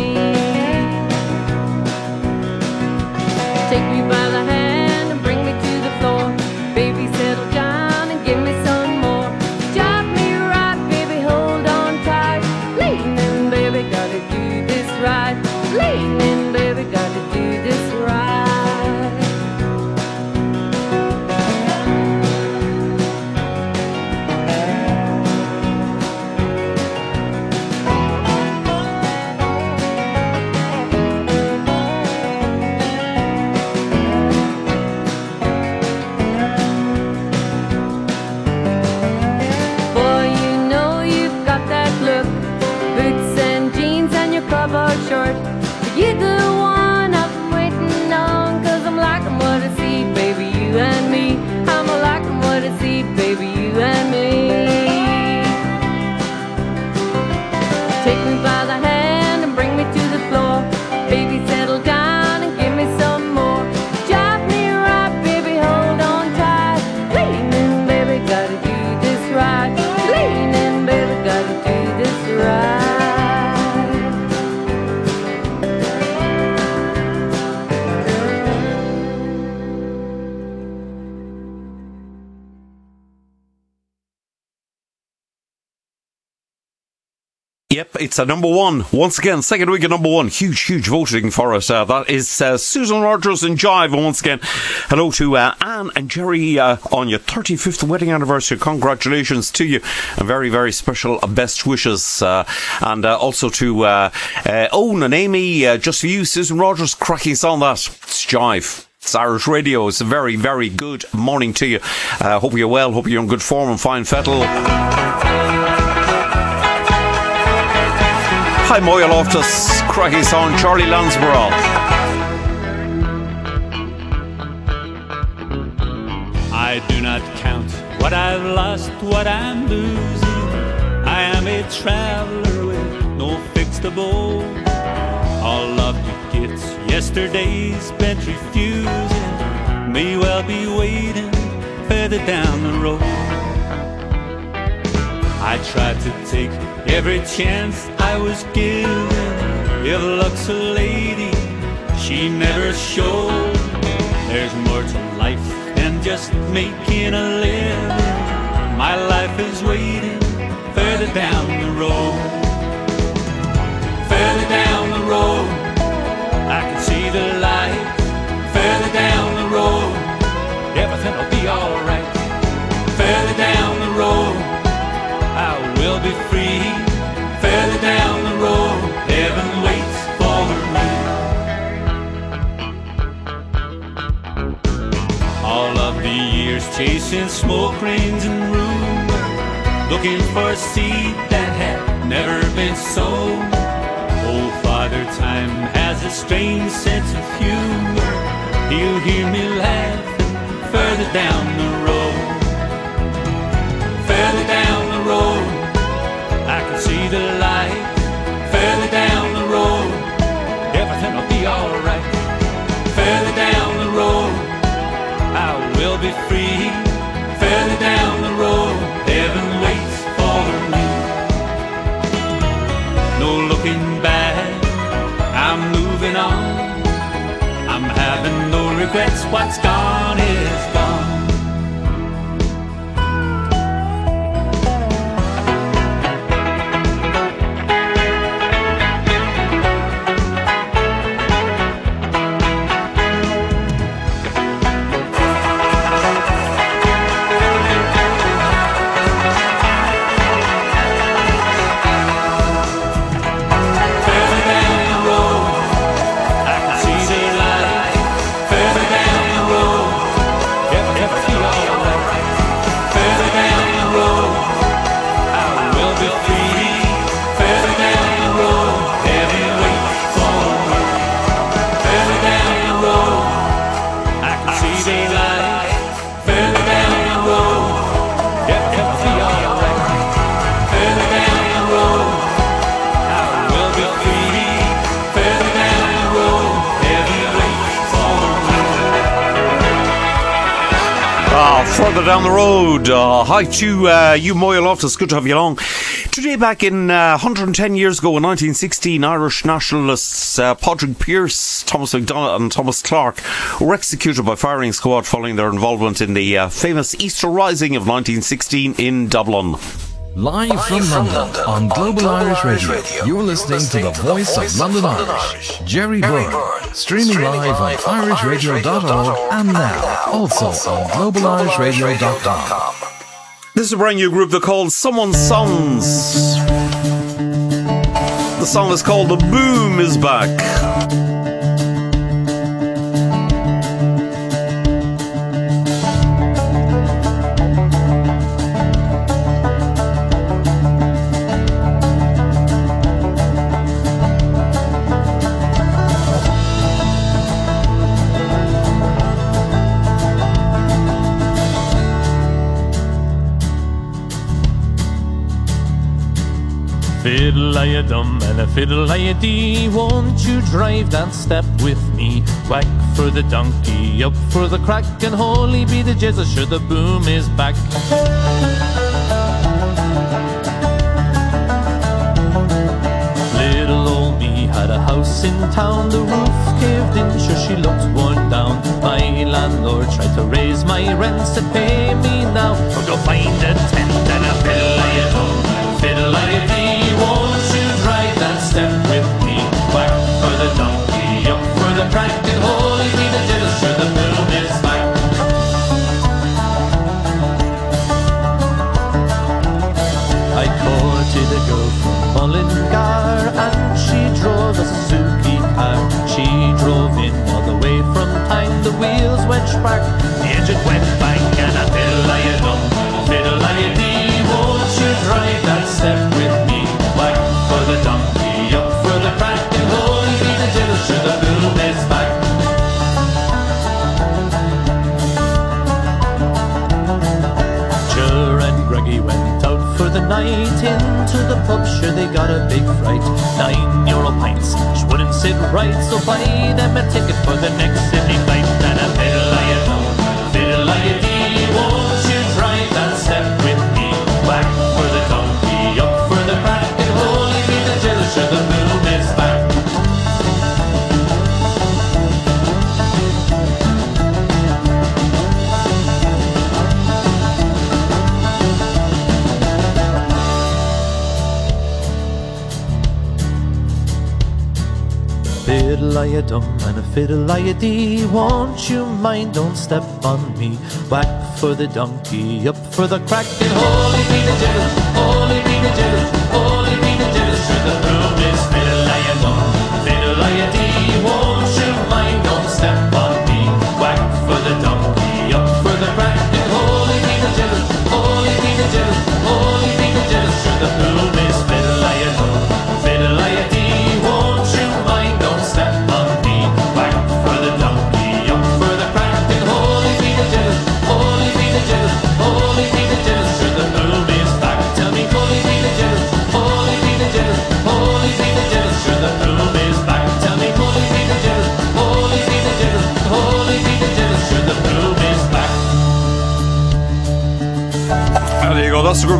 Take me by the hand and bring me to the floor. Baby, settle down and give me some more. Jive me right, baby, hold on tight. Lean in, baby, gotta do this right. Lean in, baby, gotta do this right. Boy, you know you've got that look. Boots and jeans and your cowboy shirt. You're the one I've been waiting on. Cause I'm liking what I see, baby, you and me. I'm a liking what I see, baby, you and me. Take me by the hand and bring me to the floor. Baby, settle down and give me some more. Jive me right, baby, hold on tight. Lean in, baby, gotta do this right. Lean in, baby, gotta do this right. Yep, it's a number one. Once again, second week at number one. Huge, huge voting for us. Uh, that is uh, Susan Rogers and Jive. And once again, hello to uh, Anne and Jerry uh, on your thirty-fifth wedding anniversary. Congratulations to you. And very, very special uh, best wishes. Uh, and uh, also to uh, uh, Owen and Amy, uh, just for you, Susan Rogers, cracking song that. It's Jive. It's Irish Radio. It's a very, very good morning to you. Uh, hope you're well. Hope you're in good form and fine fettle. Hi, Moya Loftus, cracking song, Charlie Lansborough. I do not count what I've lost, what I'm losing. I am a traveler with no fixed abode. All of the gifts yesterday's bent refusing may well be waiting further down the road. I tried to take every chance I was given. If luck's a lady, she never showed. There's more to life than just making a living. My life is waiting further down the road. Further down the road, I can see the light. Further down the road, everything will be alright. Further down the road, I will be free. smoke rings and rumor, looking for a seed that had never been sown. Oh, Father Time has a strange sense of humor. He'll hear me laughing further down the road. Further down the road, I can see the light. Further down the road, everything will be alright. Further down the road, I will be free. Further down the road, heaven waits for me. No looking back, I'm moving on. I'm having no regrets, what's gone is gone. Further down the road, uh, hi to uh, you, Moya Loftus. Good to have you along. Today, back in uh, one hundred ten years ago, in nineteen sixteen, Irish nationalists uh, Padraig Pearse, Thomas MacDonagh and Thomas Clark were executed by firing squad following their involvement in the uh, famous Easter Rising of nineteen sixteen in Dublin. Live, Live from, from London, London on Global, Global Irish, Irish Radio, Radio. You're listening, listening to the voice, the voice of London, London Irish, Irish. Jerry Byrne, streaming, streaming live on irish radio dot org and now also on global irish radio dot com. This is a brand new group. They're called Someone's Sons. The song is called The Boom Is Back. Fiddle-I-a-dum and a fiddle-I-a-dee, won't you drive that step with me? Whack for the donkey, up for the crack, and holy be the Jesus, sure the boom is back. Little old me had a house in town, the roof caved in, sure she looked worn down. My landlord tried to raise my rent, said pay me now, or go find a tent. And a fiddle-I-a-dum, fiddle-I-a-dee, won't you drive that step with me? Whack for the donkey, up for the crack, and holy be the Jesus, sure the boom is back. I courted a girl from Mullingar, and she drove a Suzuki car. She drove in all the way from Tyne, the wheels went spark, the engine went bang, and a fiddle-I-a-dum, fiddle-I-a-dee, won't you drive that step with me? Whack for the donkey, up for the crack, and holy be the Jesus, sure the boom is back. Sure and Greggy went out for the night, into the pub, sure they got a big fright. Nine euro pints, she wouldn't sit right, so buy them a ticket for the next Sydney flight. And a fiddle-I-a-dum, fiddle-I-a-dee, won't you drive that step with me? Whack for the donkey, up for the crack, and holy be the Jesus, sure the boom is back. Fiddle-I-a-dum and a fiddle-I-a-dee, won't you mind, don't step on me. Whack for the donkey, up for the crack, and holy be the Jesus, holy be the Jesus, holy be the Jesus, sure the boom is fiddle-I-a-dum, fiddle-I-a-dee, won't you mind, don't step on me. Whack for the donkey, up for the crack, and holy be the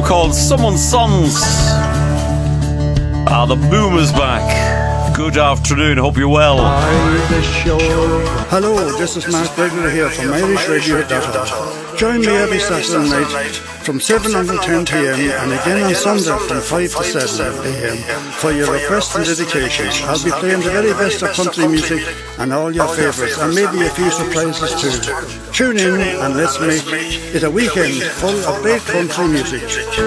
called Someone's Sons. Ah, the boom is back. Good afternoon, hope you're well. Hello, this is Mark Bregler here from Irish Radio dot org. Join me every Saturday night from seven until ten p m and again on Sunday from five to seven a m for your requests and dedications. I'll be playing the very best of country music and all your favourites, and maybe a few surprises too. Tune in and let's make it a weekend full of great country music.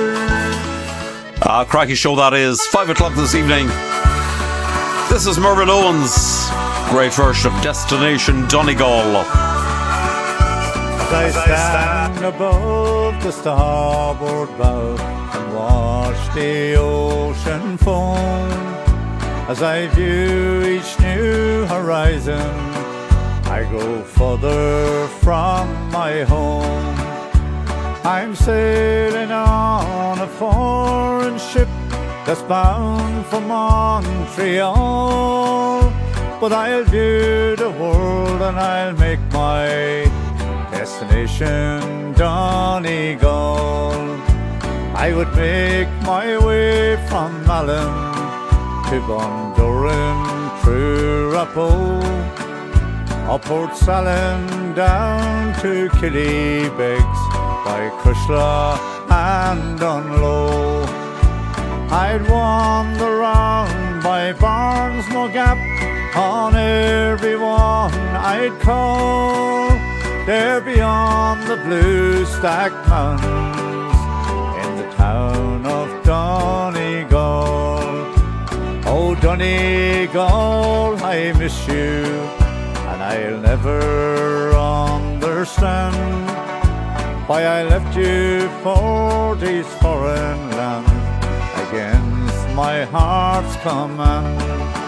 Ah, cracky show that is. Five o'clock this evening. This is Mervyn Owens' great version of Destination Donegal. As I stand above the starboard bow and watch the ocean foam, as I view each new horizon, I grow further from my home. I'm sailing on a foreign ship that's bound for Montreal, but I'll view the world and I'll make my destination Donegal. I would make my way from Malin to Bundoran through Rappo, up Port Salin down to Killybegs, by Crushla and Dunlow. I'd wander round by Barnesmore Gap, on everyone I'd call, there beyond the blue stack mountains in the town of Donegal. Oh Donegal, I miss you, and I'll never understand why I left you for these foreign lands against my heart's command.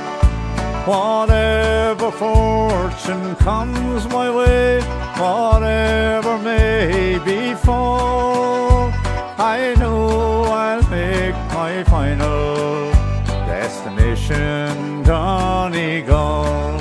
Whatever fortune comes my way, whatever may befall, I know I'll make my final destination Donegal.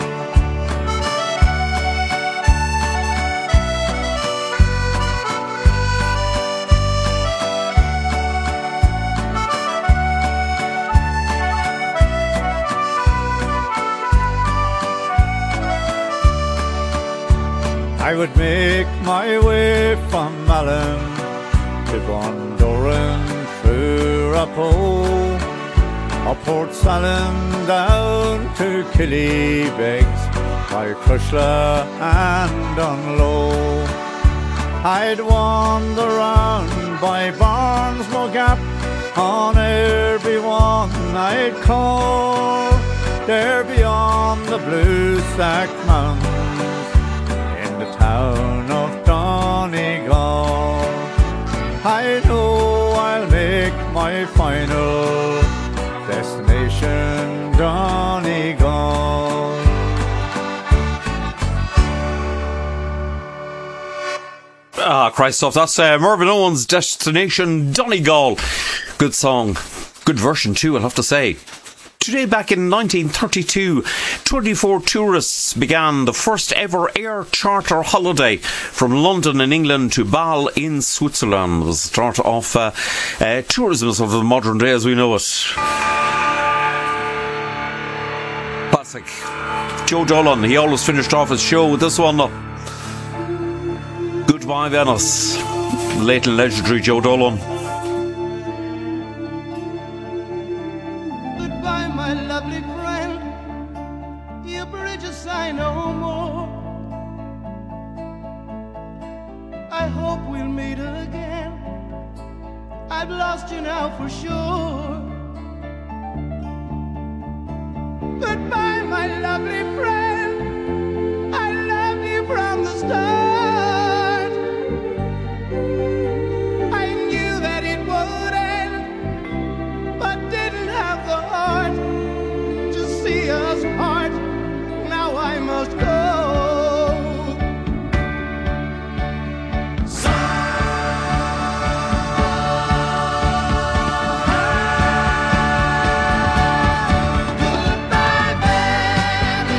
I would make my way from Malin to Bundoran through Rappo, up Port Salin down to Killybegs, by Crushla and Dunlow. I'd wander round by Barnesmore Gap, on everyone I'd call, there beyond the blue stack mountains town of Donegal. I know I'll make my final destination Donegal. Ah, Christoph, that's uh, Mervyn Owens' Destination Donegal. Good song. Good version too, I'll have to say. Today, back in nineteen thirty-two, twenty-four tourists began the first ever air charter holiday from London in England to Bâle in Switzerland. It was the start of uh, uh, tourism of the modern day as we know it. Classic. Joe Dolan, he always finished off his show with this one. Goodbye Venice. Late and legendary Joe Dolan. My lovely friend, your bridges I no more. I hope we'll meet again. I've lost you now for sure. Goodbye, my lovely friend, I loved you from the start. I knew that it would end, but didn't have the heart to see us part. Now I must go. Goodbye, baby.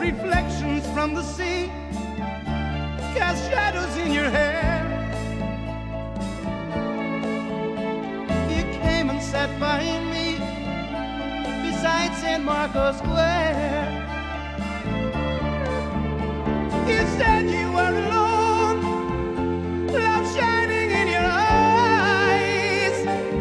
reflections from the sea cast shadows in your hair. You came and sat by me beside Saint Marco's Square. You said you were alone, love shining in your eyes,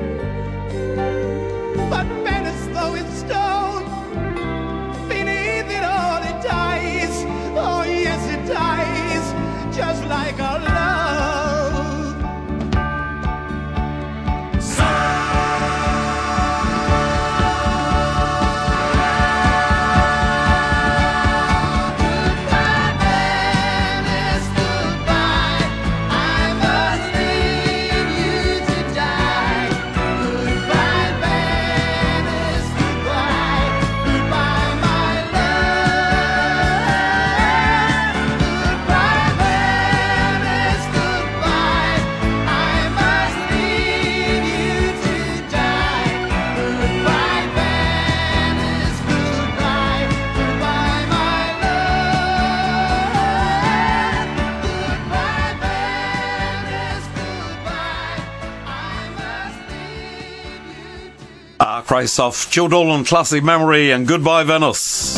but Venice, though it's stone, beneath it all it dies. Oh yes, it dies, just like our love. Christ off Joe Dolan, Classic Memory and Goodbye Venice.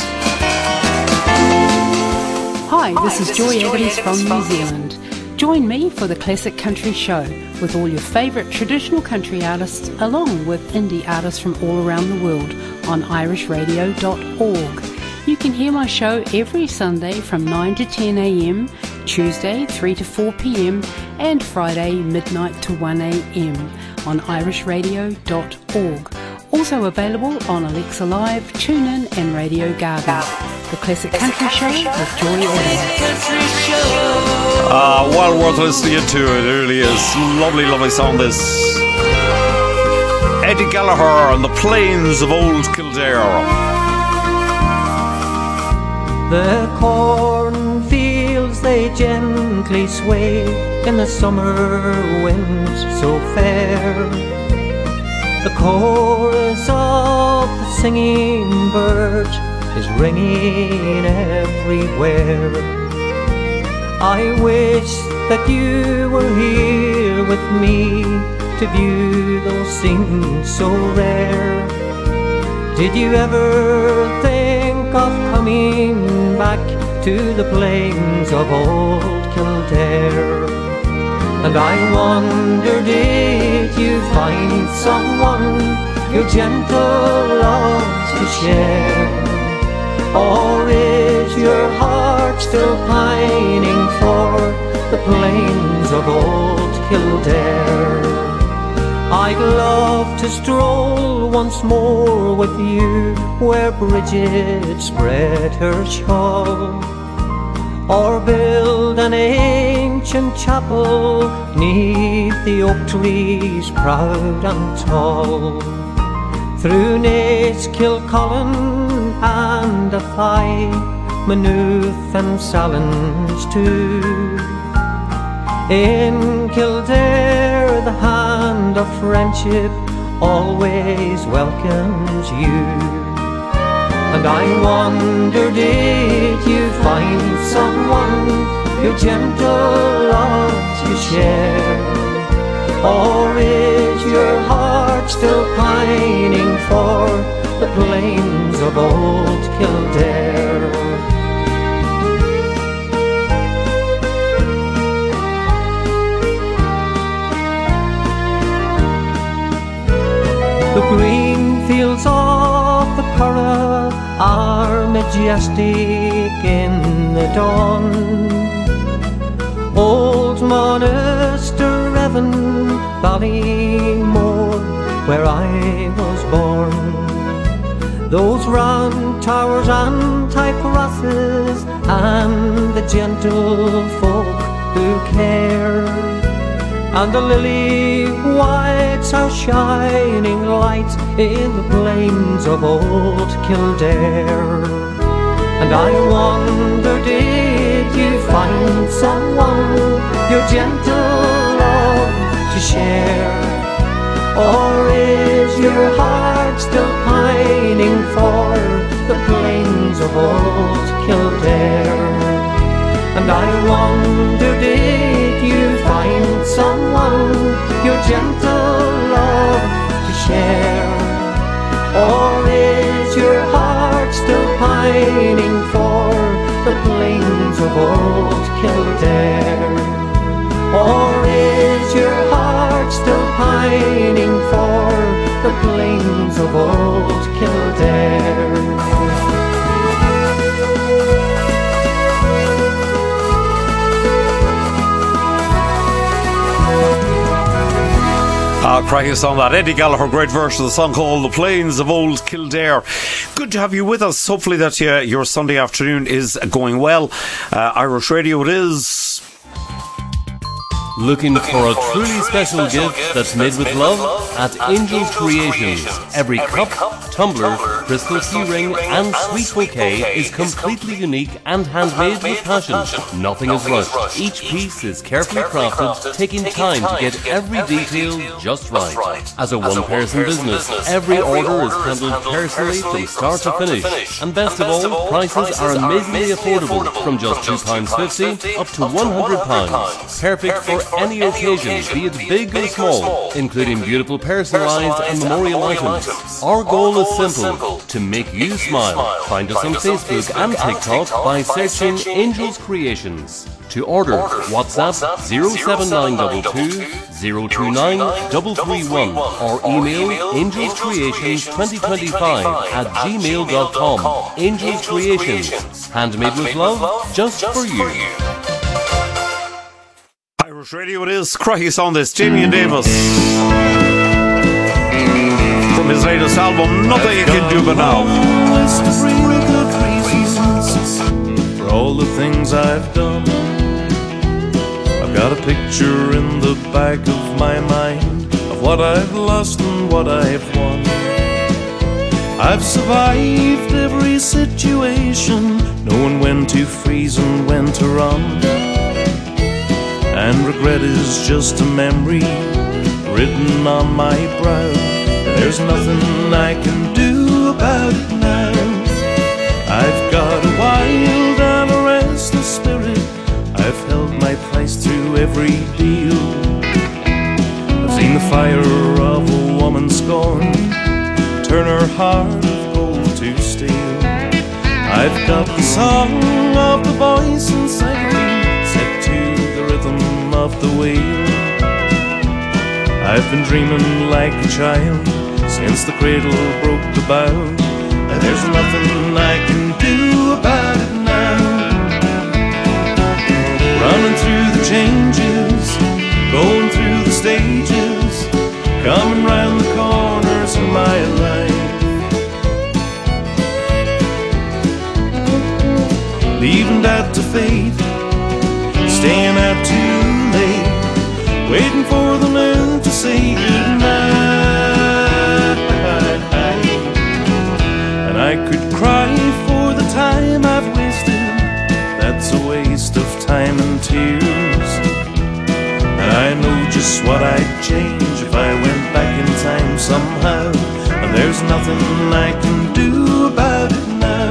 Hi, this is Joy Evans from New Zealand. Join me for the Classic Country Show with all your favourite traditional country artists along with indie artists from all around the world on irish radio dot org. You can hear my show every Sunday from nine to ten a.m, Tuesday three to four p.m and Friday midnight to one a.m. on irish radio dot org. Also available on Alexa Live, TuneIn and Radio Gaga. The Classic Country Show with Joy Evans. Ah, well worth listening to. It really is. Lovely, lovely song this. Eddie Gallagher on the plains of Old Kildare. The cornfields they gently sway in the summer wind so fair. The chorus of the singing bird is ringing everywhere. I wish that you were here with me to view those scenes so rare. Did you ever think of coming back to the plains of Old Kildare? And I wonder, did you find someone your gentle love to share? Or is your heart still pining for the plains of Old Kildare? I'd love to stroll once more with you where Bridget spread her shawl, or build an ancient chapel neath the oak trees proud and tall. Through Naas, Kilcullen and Athy, Maynooth and Sallins too. In Kildare the hand of friendship always welcomes you. And I wonder, did you find someone your gentle love to share? Or is your heart still pining for the plains of Old Kildare? The green fields of the Curragh are majestic in the dawn. Old Monaster, Evan, Ballymore, where I was born. Those round towers and high crosses, and the gentle folk who care, and the lily whites are shining light in the plains of Old Kildare. And I wonder, did you find someone your gentle love to share? Or is your heart still pining for the plains of old Kildare. And I wonder, did you find someone your gentle love to share? Or is your heart still pining for the plains of old Kildare? Or is your heart still pining for the plains of old Kildare? Ah, cracking song that. Eddie Gallagher, great version of the song called The Plains of Old Kildare. Good to have you with us. Hopefully that uh, your Sunday afternoon is going well. Uh, Irish Radio it is. Looking for a truly special gift that's made with love? At Angels Creations, every cup, tumbler, crystal keyring and sweet bouquet is completely unique and handmade with passion. Nothing is rushed. Each piece is carefully crafted, taking time to get every detail just right. As a one-person business, every order is handled personally from start to finish. And best of all, prices are amazingly affordable, from just two pounds fifty up to one hundred pounds. Perfect for any occasion, be it big or small, including beautiful personalised and memorial items. Our goal is simple, to make you smile. Find us on Facebook and TikTok by searching Angels Creations. To order, WhatsApp zero seven nine two two, zero two nine three three one or email angelscreations twenty twenty-five at gmail dot com. Angels Creations, handmade with love, just for you. Irish Radio it is. Crikey on this, Jamie and Davis. From his latest album, Nothing You Can Do But Now. For all the things I've done, I've got a picture in the back of my mind of what I've lost and what I've won. I've survived every situation, knowing when to freeze and when to run. And regret is just a memory written on my brow. There's nothing I can do about it now. I've got a wild and a restless spirit. I've held my price through every deal. I've seen the fire of a woman scorned turn her heart of gold to steel. I've got the song of the voice inside me, set to the rhythm of the wheel. I've been dreaming like a child since the cradle broke the bow, and there's nothing I can do about it now. Running through the changes, going through the stages, coming round the corners of my life, leaving that to fate, staying out too late, waiting for the moon to say goodnight. And I could cry for the time I've wasted, that's a waste of time and tears. And I know just what I'd change if I went back in time somehow, and there's nothing I can do about it now.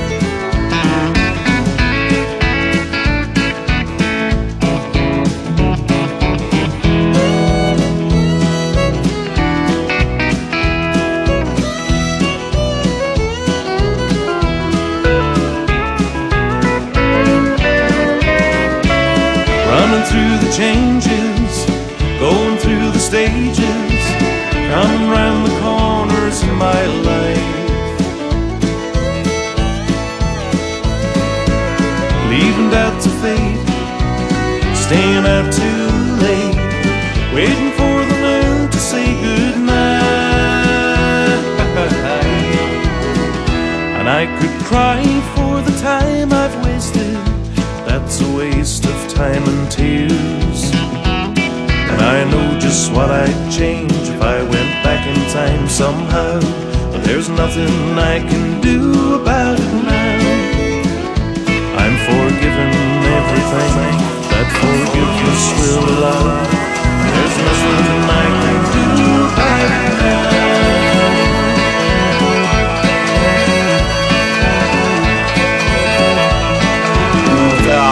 Through the changes, going through the stages, coming round the corners in my life, leaving that to fate, staying out too late, waiting for the moon to say goodnight. And I could cry for the time I've wasted, that's a waste of time and tears. And I know just what I'd change if I went back in time somehow, but there's nothing I can do about it now. I'm forgiven everything that forgiveness will allow. There's nothing I can do about it now.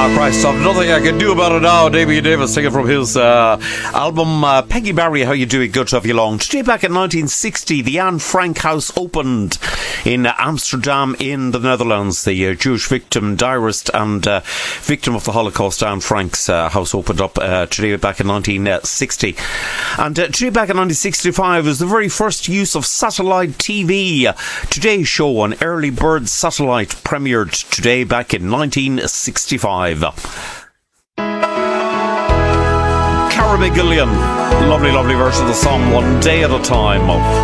Ah, Christ, I've nothing I can do about it now. Davy Davis singing from his uh, album uh, Peggy Barry, How You Doing? Good to have you along. Today back in nineteen sixty, the Anne Frank House opened in uh, Amsterdam in the Netherlands. The uh, Jewish victim, diarist and uh, victim of the Holocaust, Anne Frank's uh, house opened up uh, today back in nineteen sixty. And uh, today back in nineteen sixty-five was the very first use of satellite T V. Uh, Today's show on Early Bird Satellite premiered today back in nineteen sixty-five. Cara McGillian, lovely, lovely version of the song One Day at a Time.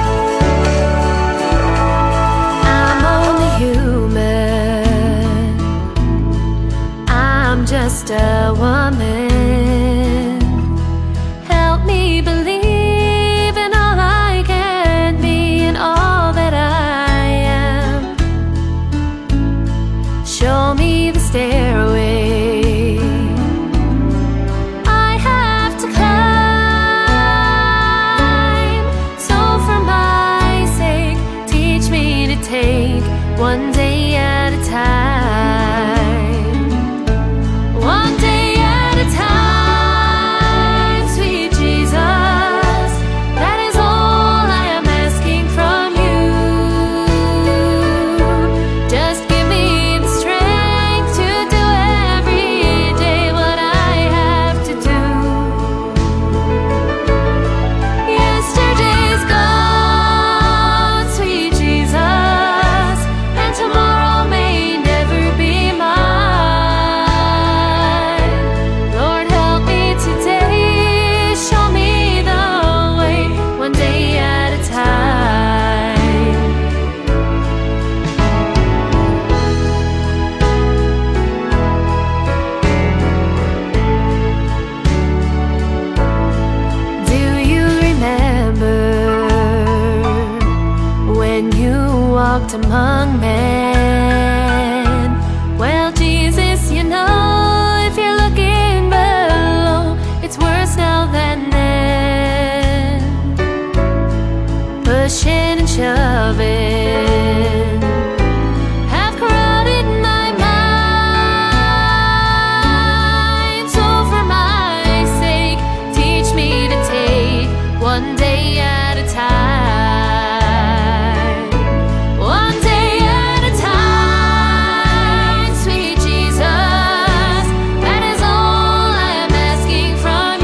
I'm only human. I'm just a woman. Help me believe in all I can be and all that I am. Show me the stairway I have to climb. So for my sake, teach me to take one day at a time. One day at a time, sweet Jesus. That is all I am asking from you. Just give me the strength to do every day what I have to do. Yesterday's gone, sweet Jesus, and tomorrow may never be mine. Lord, help me today, show me the way, one day at a time. Do you remember when you walked among men? Well, Jesus, you know, if you're looking below, it's worse now than then. Pushing and shoving have crowded my mind. So for my sake, teach me to take one day at a time. One day at a time, sweet Jesus. That is all I am asking from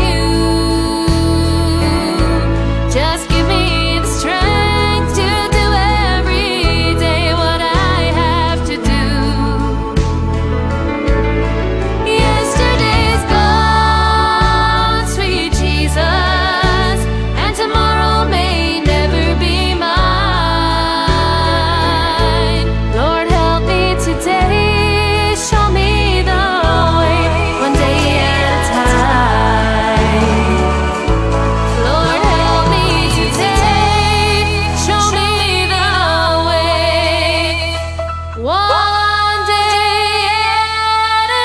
you. Just give me the strength to do every day what I have to do. Yesterday's gone, sweet Jesus, and tomorrow may never be mine. Lord, help me today, show me the way, one day at a time. Lord, help me today, show me the way, one day at a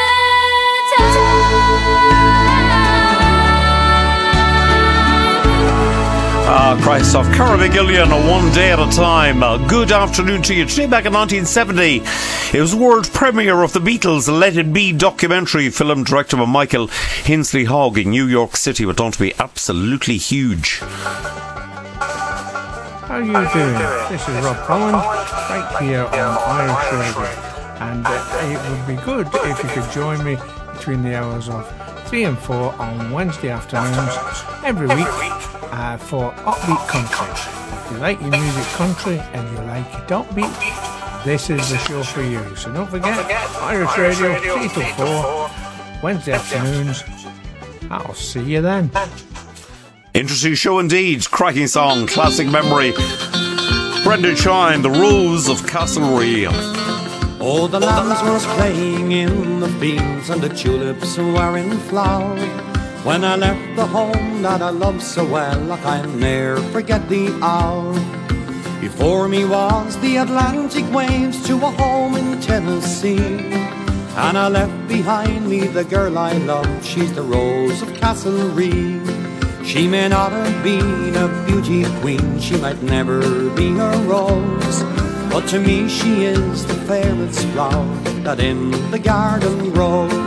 Ah, Christ of Cara McGillian, One Day at a Time. Uh, good afternoon to you. Today back in nineteen seventy, it was the world premiere of the Beatles' Let It Be documentary, film directed by Michael Hinsley Hogg in New York City. Went on to be absolutely huge. How are you doing? This is Rob Cohen, right here on Irish Radio. And uh, it would be good if you could join me between the hours of three and four on Wednesday afternoons every week uh, for Upbeat Country. If you like your music country and you like it upbeat, this is the show for you. So don't forget, Irish Radio, three till four, Wednesday afternoons. I'll see you then. Interesting show indeed. Cracking song, classic memory. Brendan Shine, The Rose of Castlereagh. Oh, the lambs was playing in the fields and the tulips were in flower. When I left the home that I loved so well, like I'll ne'er forget the hour. Before me was the Atlantic waves to a home in Tennessee. And I left behind me the girl I loved, she's the Rose of Castlereagh. She may not have been a beauty queen, she might never be a rose, but to me she is the fairest flower that in the garden grows.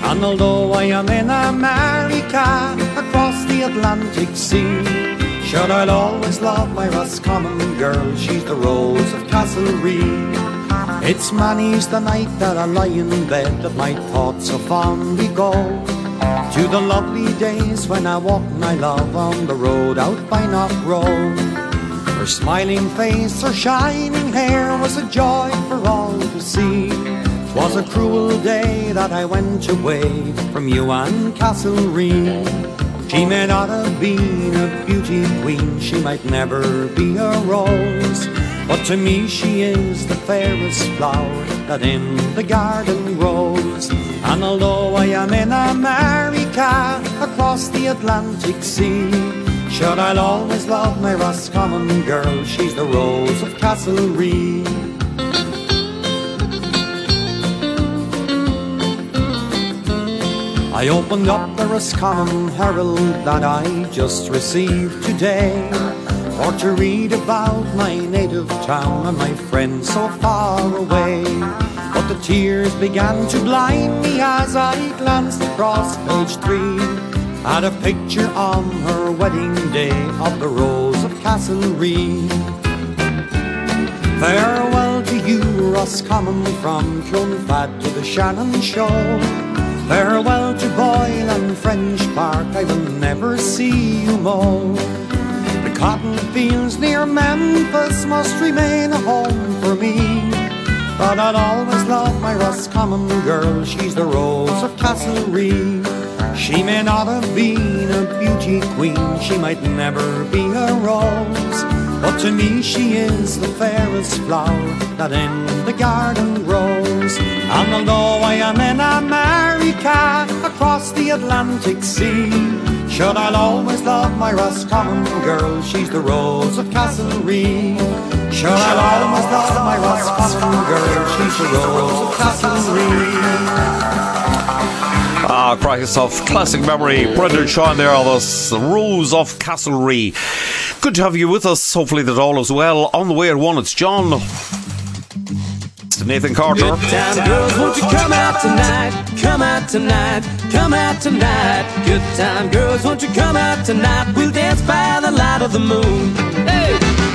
And although I am in America, across the Atlantic Sea, sure I'll always love my Roscommon girl, she's the Rose of Castlereagh. It's many's the night that I lie in bed, that my thoughts so fondly go to the lovely days when I walked my love on the road out by Knock Road. Her smiling face, her shining hair was a joy for all to see. 'Twas a cruel day that I went away from you and Castlereagh. She may not have been a beauty queen, she might never be a rose, but to me she is the fairest flower that in the garden grows. And although I am in America, across the Atlantic Sea, sure I'll always love my Roscommon girl, she's the Rose of Castlereagh. I opened up the Roscommon Herald that I just received today, for to read about my native town and my friends so far away. But the tears began to blind me as I glanced across page three at a picture on her wedding day of the Rose of Castlereagh. Farewell to you, Roscommon, from Clonfad to the Shannon Shoal. Farewell to Boyle and French Park, I will never see you more. The cotton fields near Memphis must remain a home for me, but I'll always love my Roscommon girl, she's the Rose of Castlereagh. She may not have been a beauty queen, she might never be a rose, but to me she is the fairest flower that in the garden grows. And although I am in America, across the Atlantic Sea, sure I'll always love my Roscommon girl, she's the Rose of Castlereagh. Sure I'll always love my Roscommon girl, she's the Rose of Castlereagh. Ah, crack yourself. Classic memory. Brendan Sean there on us. Rose of Castlereagh. Good to have you with us. Hopefully that all is well. On the way at one, it's John. It's Nathan Carter. Good time, girls, won't you come out tonight? Come out tonight. Come out tonight. Good time, girls, won't you come out tonight? We'll dance by the light of the moon. Hey!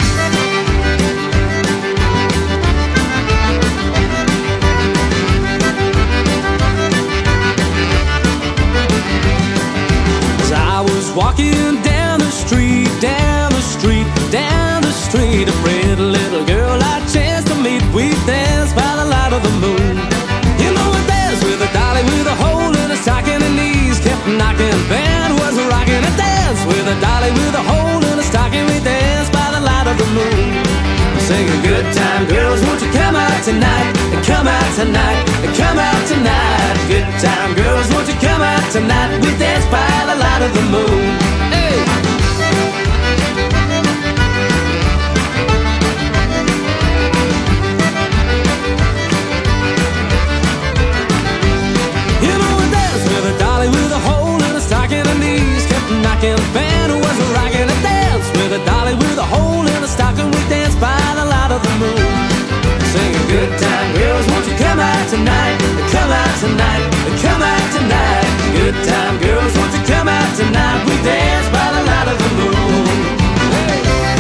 I was walking down the street, down the street, down the street. A pretty little girl I chanced to meet. We danced by the light of the moon. You know, we danced with a dolly with a hole in her stocking, and knees kept knocking. Band was rocking. A dance with a dolly with a hole in her stocking. We danced by the light of the moon. Singing good time, girls, won't you come out tonight? Come out tonight, come out tonight. Good time, girls, won't you come out tonight? We dance by the light of the moon. Hey! You know, we danced with a dolly with a hole in her stocking, and knees kept knocking. Band was rocking. A dance with a dolly with a hole in her stocking. We danced by the light of the moon. Singing good time, girls, won't you come out tonight? Come out tonight, come out tonight. Good time, girls, won't you come out tonight? We dance by the light of the moon. Hey.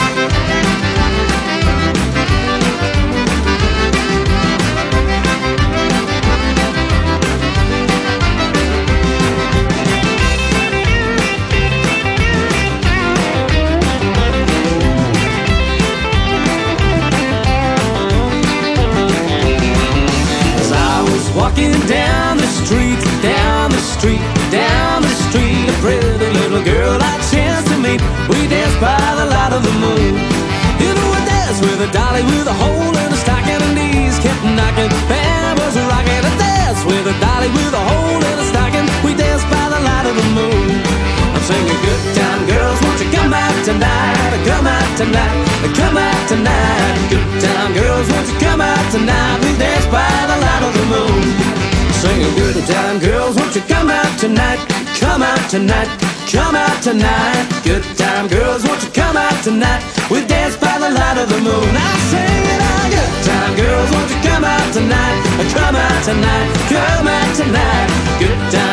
Walking down the street, down the street, down the street. A pretty little girl I chanced to meet. We danced by the light of the moon. You know, we danced with a dolly with a hole in her stocking, and knees kept knocking. Band was rocking. A dance with a dolly with a hole in her stocking. We danced by the light of the moon. I'm singing good time, girls, won't you come out tonight? Come out tonight, come out tonight. Good time, girls, won't you come out tonight? We dance by the light of the moon. Singing good time, girls, won't you come out tonight? Come out tonight, come out tonight. Good time, girls, won't you come out tonight? We dance by the light of the moon. I sing it all. Good time, girls, won't you come out tonight? Come out tonight, come out tonight. Good time.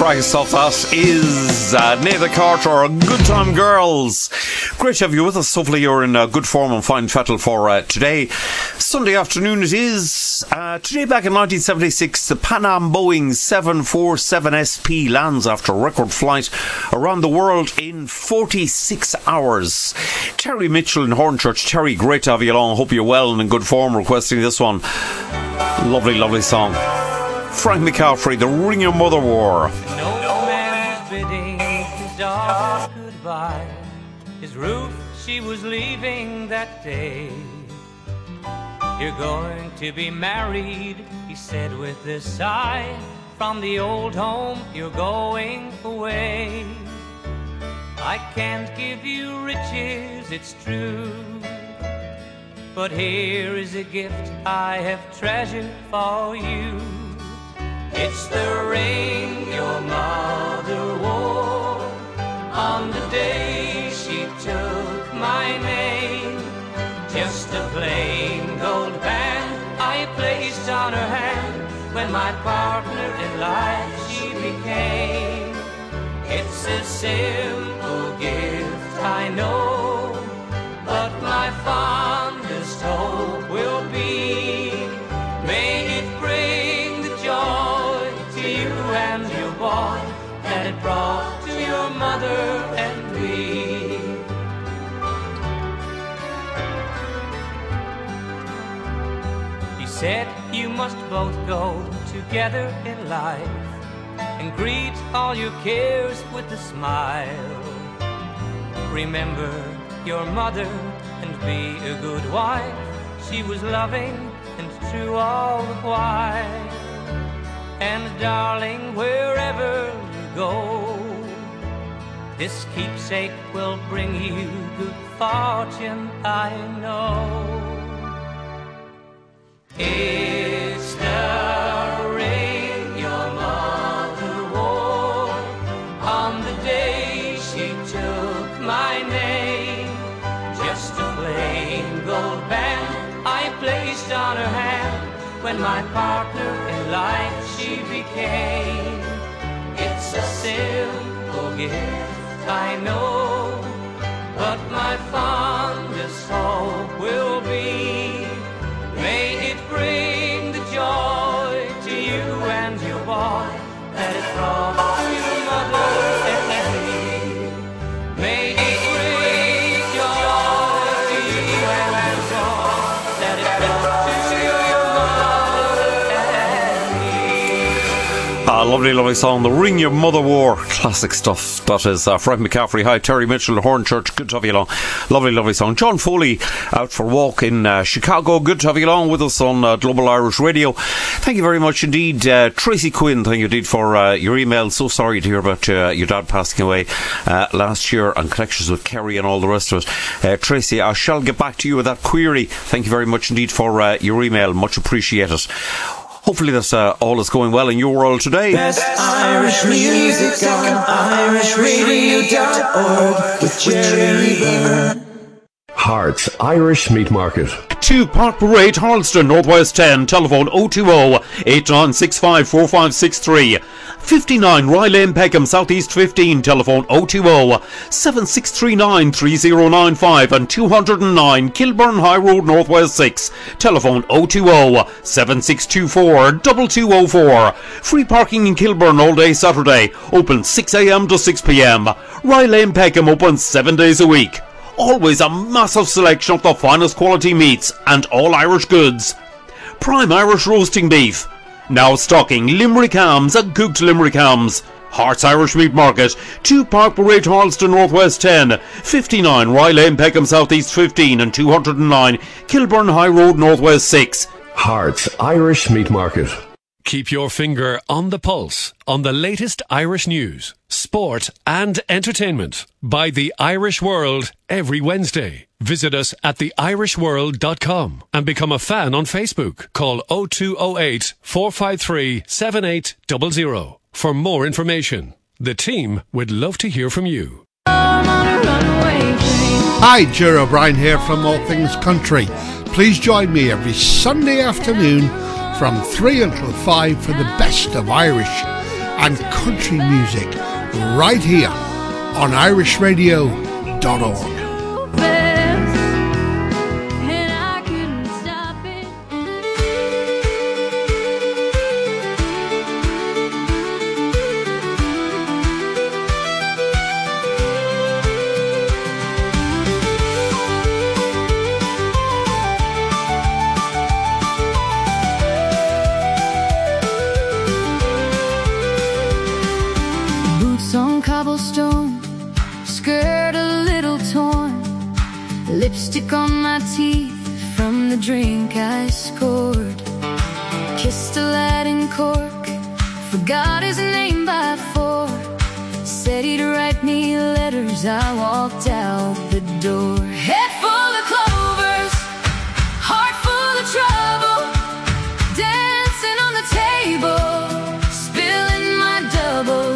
cracking stuff. That is uh, Nathan Carter, Good Time Girls. Great to have you with us. Hopefully you're in uh, good form and fine fettle for uh, today. Sunday afternoon it is. Uh, today back in nineteen seventy-six, the Pan Am Boeing seven forty-seven S P lands after a record flight around the world in forty-six hours. Terry Mitchell in Hornchurch. Terry, great to have you along. Hope you're well and in good form, requesting this one. Lovely, lovely song. Frank McCaffrey, The Ring Your Mother Wore. No man's bidding his daughter goodbye. His roof she was leaving that day. You're going to be married, he said with a sigh. From the old home you're going away. I can't give you riches, it's true, but here is a gift I have treasured for you. It's the ring your mother wore on the day she took my name. Just a plain gold band I placed on her hand when my partner in life she became. It's a simple gift, I know, but my fondest hope will be, may it bring the joy to you and your boy that it brought to your mother and me. He said you must both go together in life and greet all your cares with a smile. Remember your mother and be a good wife. She was loving and true all the while. And darling, wherever you go, this keepsake will bring you good fortune, I know. It's the ring your mother wore on the day she took my name. Just a plain gold band I placed on her hand when my partner in life she became. It's a simple gift, I know, but my fondest hope will be, may it bring the joy to you and your boy that it brought to your mother and me. May it bring joy to you and your boy that it brought to your mother and me. Ah, lovely, lovely song. The Ring Your Mother Wore. Classic stuff. That is uh, Frank McCaffrey. Hi, Terry Mitchell, Hornchurch. Good to have you along. Lovely, lovely song. John Foley out for a walk in uh, Chicago. Good to have you along with us on uh, Global Irish Radio. Thank you very much indeed. Uh, Tracy Quinn, thank you indeed for uh, your email. So sorry to hear about uh, your dad passing away uh, last year and connections with Kerry and all the rest of it. Uh, Tracy, I shall get back to you with that query. Thank you very much indeed for uh, your email. Much appreciated. Hopefully that's uh, all is going well in your world today. Best Irish music on irish radio dot org with Jerry Byrne. Hearts Irish Meat Market. two Park Parade, Harleston, Northwest ten, telephone oh two oh, eight nine six five, four five six three. fifty-nine Rye Lane, Peckham, Southeast fifteen, telephone oh two oh, seven six three nine, three oh nine five, and two oh nine Kilburn High Road, Northwest six, telephone oh two oh, seven six two four, two two oh four. Free parking in Kilburn all day Saturday, open six a m to six p m. Rye Lane, Peckham, open seven days a week. Always a massive selection of the finest quality meats and all Irish goods. Prime Irish roasting beef. Now stocking Limerick hams and cooked Limerick hams. Hearts Irish Meat Market, two Park Parade, Harleston, Northwest ten, fifty-nine Rye Lane, Peckham, Southeast fifteen, and two oh nine Kilburn High Road, Northwest six. Hearts Irish Meat Market. Keep your finger on the pulse on the latest Irish news, sport and entertainment by The Irish World every Wednesday. Visit us at the irish world dot com and become a fan on Facebook. Call oh two oh eight, four five three, seven eight zero zero for more information. The team would love to hear from you. Hi, Jerry O'Brien here from All Things Country. Please join me every Sunday afternoon from three until five for the best of Irish and country music right here on irish radio dot org. Lipstick on my teeth from the drink I scored. Kissed a lad in Cork, forgot his name by four. Said he'd write me letters, I walked out the door. Head full of clovers, heart full of trouble, dancing on the table, spilling my double.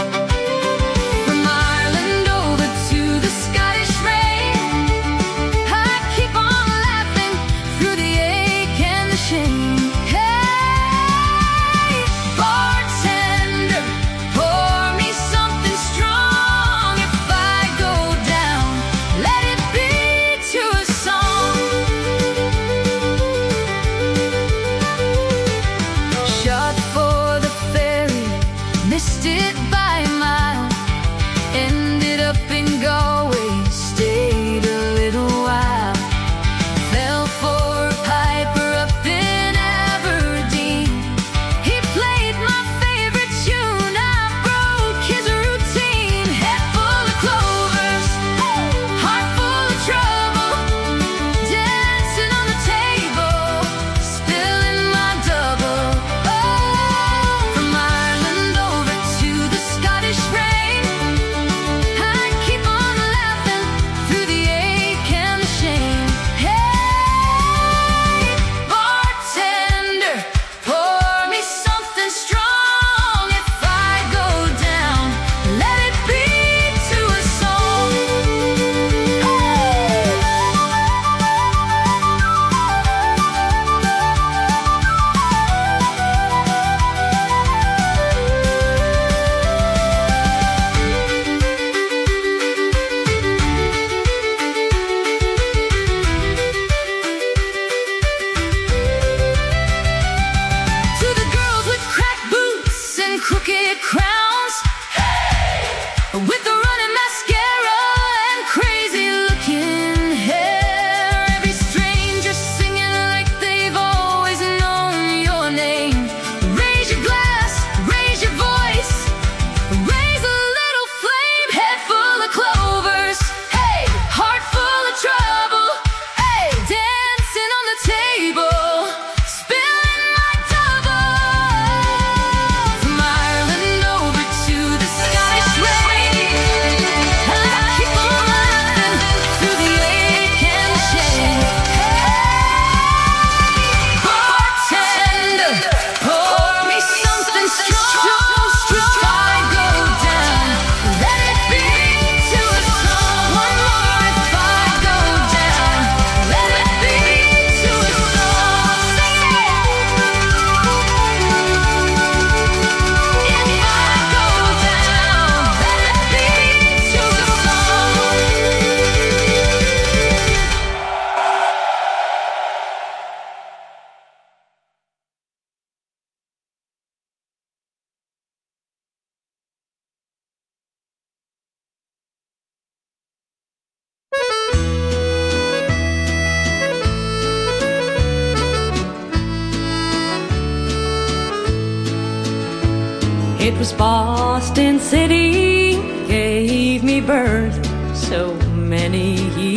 It was Boston City gave me birth so many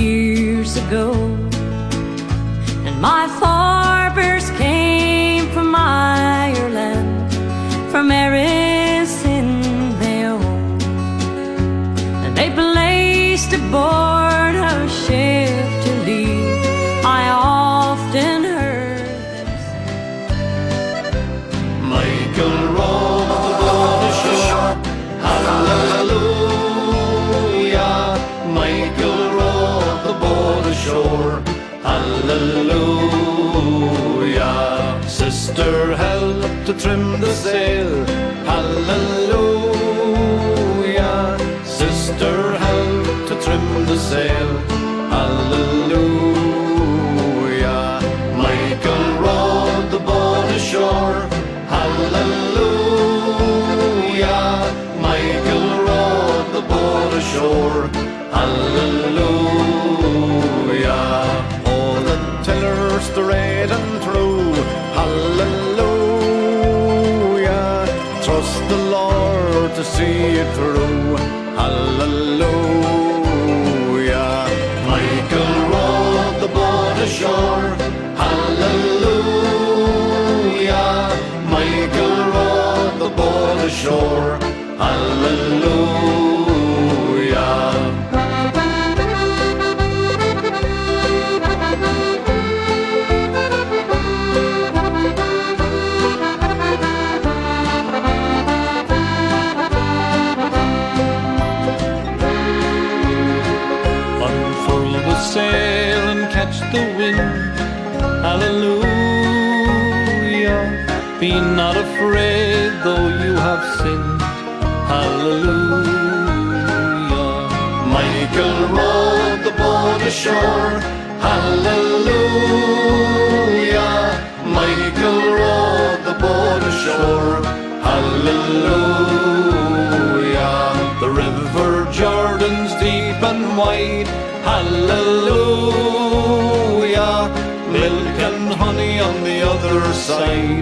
years ago, and my forebears came from Ireland, from Eris in Mayo, and they placed aboard a ship to leave. I often heard them say, Michael rolled the boat ashore, hallelujah. Michael rolled the boat ashore, hallelujah. Sister helped to trim the sail, hallelujah. Hallelujah. Sister, help to trim the sail. Hallelujah. Michael rowed the boat ashore. Hallelujah. Michael rowed the boat ashore. Hallelujah. Oh, the tiller straight and true. Hallelujah. Trust the Lord to see it through. Hallelujah. Michael rowed the boat ashore. Hallelujah. Michael rowed the boat ashore. Hallelujah. Sail and catch the wind. Hallelujah. Be not afraid though you have sinned. Hallelujah. Michael rowed the boat ashore. Hallelujah. Michael rowed the boat ashore. Hallelujah. The river Jordan's deep and wide. Hallelujah. Milk and honey on the other side.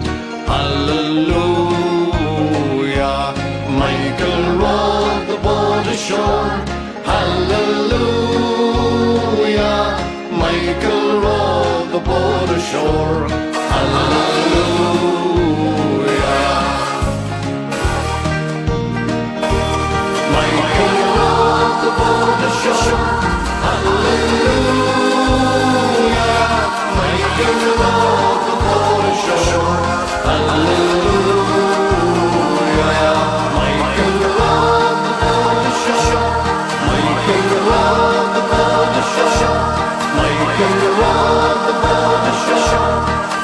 Hallelujah. Michael rowed the boat ashore. Hallelujah. Michael rowed the boat ashore. Hallelujah. Michael rowed the boat ashore. Hallelujah. Michael rowed the boat ashore. Hallelujah. Michael rowed the boat ashore. Michael rowed the boat ashore. Michael rowed the boat ashore.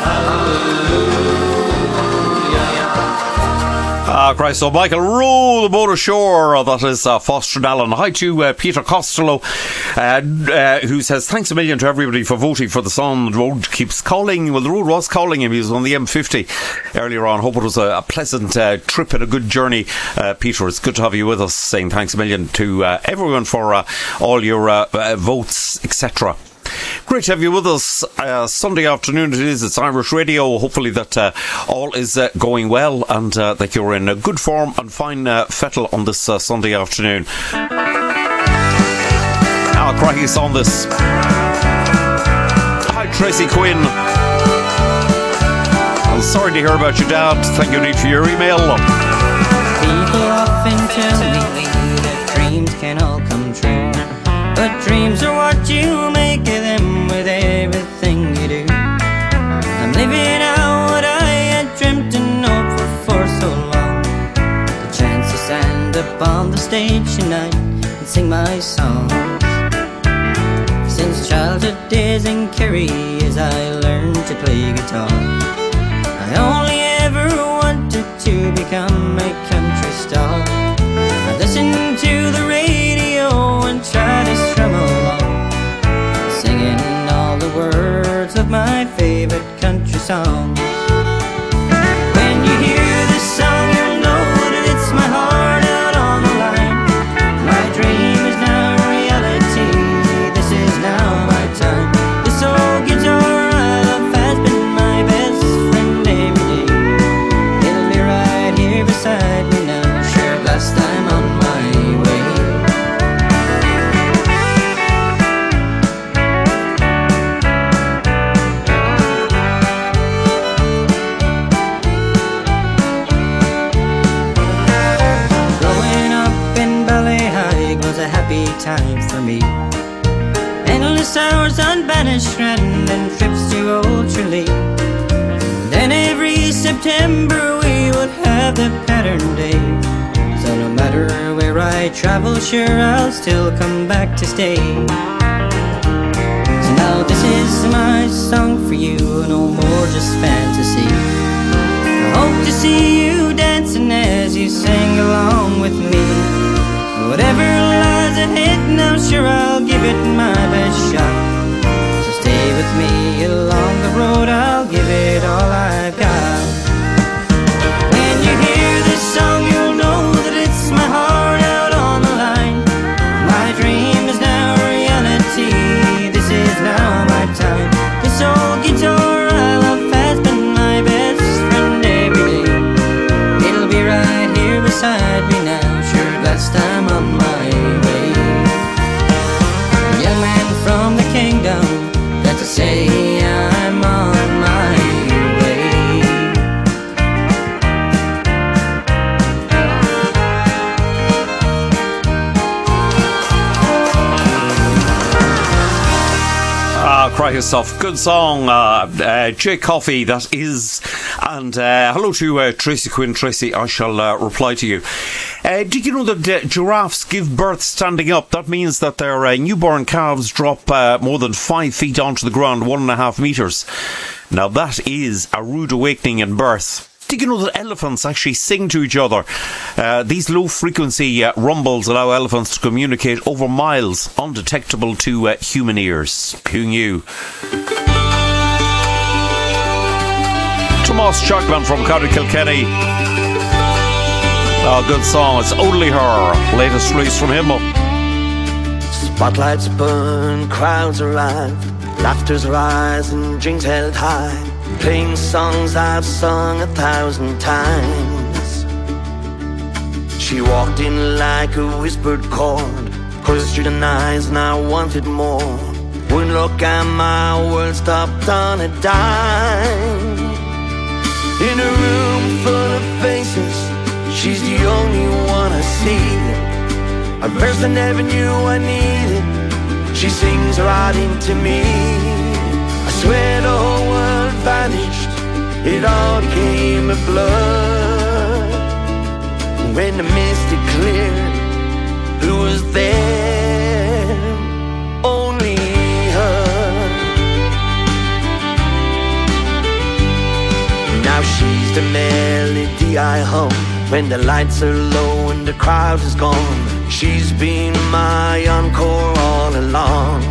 Ah, Christ. So Michael row the boat ashore. Oh, that is uh, Foster Allen. Hi to uh, Peter Costello, uh, uh, who says, thanks a million to everybody for voting for the song. The road keeps calling. Well, the road was calling him. He was on the M fifty earlier on. Hope it was a, a pleasant uh, trip and a good journey. Uh, Peter, it's good to have you with us. Saying thanks a million to uh, everyone for uh, all your uh, uh, votes, et cetera. Great to have you with us. Uh, Sunday afternoon it is. It's Irish Radio. Hopefully that uh, all is uh, going well and uh, that you're in uh, good form and fine uh, fettle on this uh, Sunday afternoon. Now, Craiggie's on this. Hi, Tracy Quinn. I'm sorry to hear about your dad. Thank you, Nate, for your email. People often tell me that dreams can all come true, but dreams are what you make of them with everything you do. I'm living out what I had dreamt and hoped for for so long. The chance to stand up on the stage tonight and sing my songs. Since childhood days in Kerry, as I learned to play guitar, I only ever wanted to become a country star. I listened to the radio and tried to strum along, singing all the words of my favorite country songs. When you hear this song, you'll know that it's my heart out on the line. My dream is now reality. This is now my time. This old guitar I love has been my best friend every day. It'll be right here beside me now. Sure, last time on my way. Time for me. Endless hours on Bannistrand and trips to Old Tralee. Then every September we would have the pattern day. So no matter where I travel, sure I'll still come back to stay. So now this is my song for you, no more just fantasy. hope to see you dancing as you sing along with me. Whatever lies ahead, now sure I'll give it my best shot. So stay with me along the road, I'll give it all I've got. When you hear this song, you'll know that it's my heart out on the line. My dream is now reality, this is now my time. This old guitar I love has been my best friend every day. It'll be right here beside me now, sure last time on my way. A young man from the kingdom, got to say I'm on my way. Ah, cry yourself. Good song. Uh, uh, Jay Coffey, that is. And uh, hello to uh, Tracy Quinn. Tracy, I shall uh, reply to you. Uh, did you know that uh, giraffes give birth standing up? That means that their uh, newborn calves drop uh, more than five feet onto the ground, one and a half metres. Now that is a rude awakening in birth. Did you know that elephants actually sing to each other? Uh, these low-frequency uh, rumbles allow elephants to communicate over miles, undetectable to uh, human ears. Who knew? Tomas Chapman from County Kilkenny. Oh, good song. It's Only Her. Latest release from him. Spotlights burn, crowds arrive, laughter's rising, drinks held high, playing songs I've sung a thousand times. She walked in like a whispered chord, coursed through the eyes and I wanted more. One look and my world stopped on a dime. In a room full of faces, she's the only one I see. A verse I never knew I needed, she sings right into me. I swear the whole world vanished, it all became a blur. When the mist had cleared, who was there? Only her. Now she's the melody I hum when the lights are low and the crowd is gone. She's been my encore all along.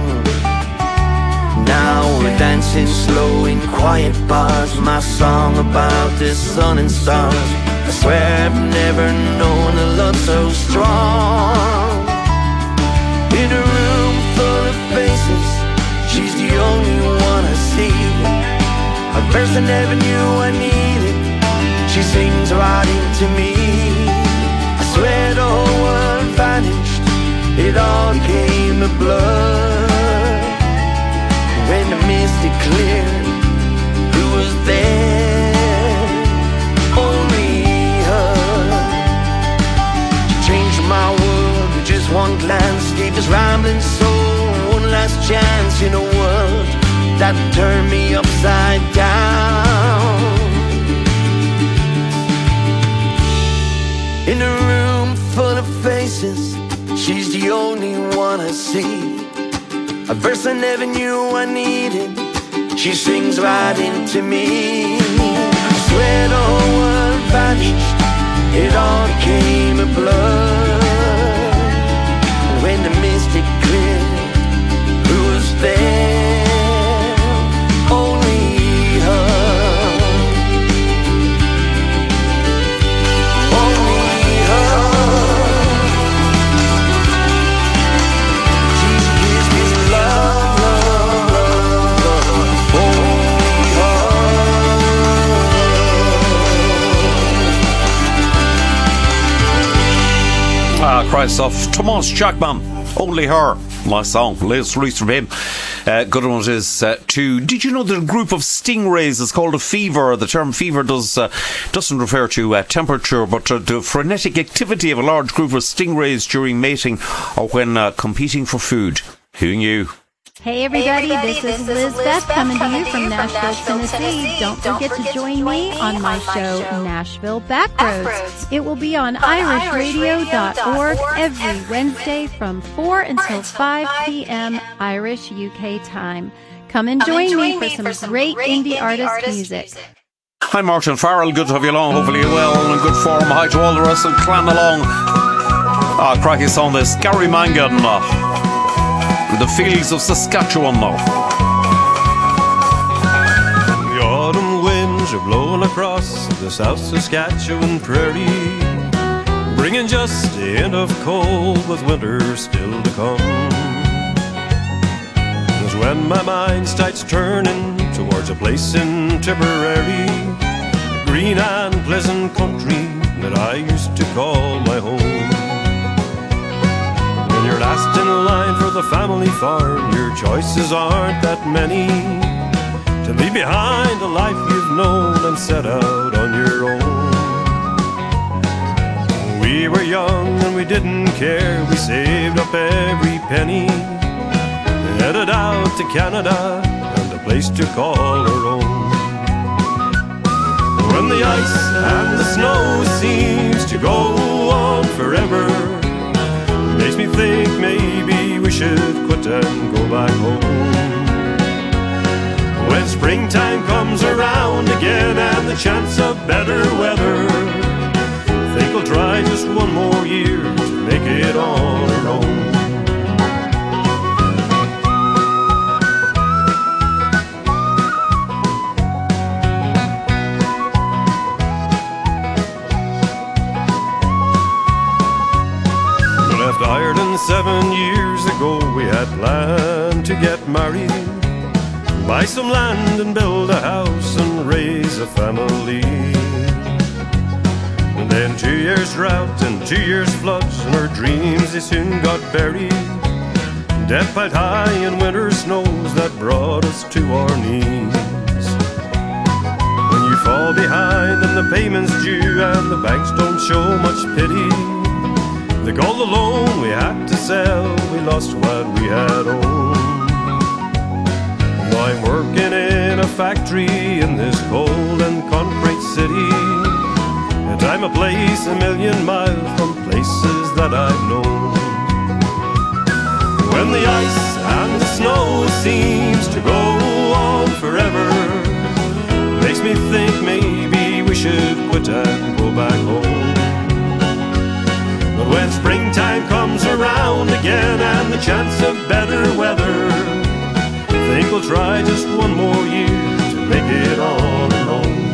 Now we're dancing slow in quiet bars, my song about the sun and stars. I swear I've never known a love so strong. In a room full of faces, she's the only one I see. A verse I never knew I needed, she sings right into me. I swear the whole world vanished, it all became a blur. When the mist had cleared, who was there? Only her. She changed my world with just one glance, gave this rambling soul one last chance in a world that turned me upside down. In a room full of faces, she's the only one I see. A verse I never knew I needed, she sings right into me. I swear the whole world vanished, it all became a blur. When the mist had cleared, who was there? Only her. Only her. Ah, Christ of Tomas Chapman, Only Her. Nice song, latest release from him. Uh, good one it is uh, too. Did you know that a group of stingrays is called a fever? The term fever does, uh, doesn't refer to uh, temperature, but to the frenetic activity of a large group of stingrays during mating or when uh, competing for food. Who knew? Hey everybody, hey everybody, this, this is Liz Beth coming to you from Nashville, Tennessee. Don't forget to join me on my show, Nashville Backroads. It will be on irish radio dot org every Wednesday from four until five p.m. Irish U K time. Come and join me for some great indie artist music. Hi Martin Farrell, good to have you along. Hopefully you're well and in good form. Hi to all the rest of Clan along. Ah, cracky song this. Gary Mangan. Uh, the Fields of Saskatchewan now. The autumn winds are blowing across the South Saskatchewan prairie, bringing just a hint of cold with winter still to come. As when my mind starts turning towards a place in Tipperary, green and pleasant country that I used to call my home. When you're last in line for the family farm, your choices aren't that many, to leave behind a life you've known and set out on your own. We were young and we didn't care, we saved up every penny, headed out to Canada and a place to call our own. When the ice and the snow seems to go on forever, makes me think maybe we should quit and go back home. When springtime comes around again and the chance of better weather, I think we'll try just one more year to make it on our own. Ireland seven years ago, we had planned to get married, buy some land and build a house and raise a family. And then two years drought and two years floods, and our dreams they soon got buried. Death piled high and winter snows that brought us to our knees. When you fall behind and the payment's due and the banks don't show much pity, the gold alone we had to sell, we lost what we had owned. Now I'm working in a factory in this cold and concrete city, and I'm a place a million miles from places that I've known. When the ice and the snow seems to go on forever, makes me think maybe we should quit and go back home. But when springtime comes around again and the chance of better weather, I think we'll try just one more year to make it on our own.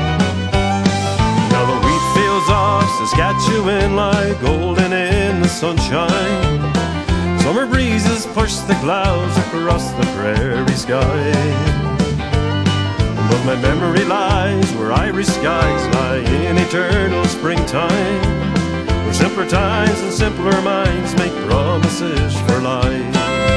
Now the wheat fields of Saskatchewan lie golden in the sunshine. Summer breezes push the clouds across the prairie sky. But my memory lies where Irish skies lie in eternal springtime, where simpler times and simpler minds make promises for life.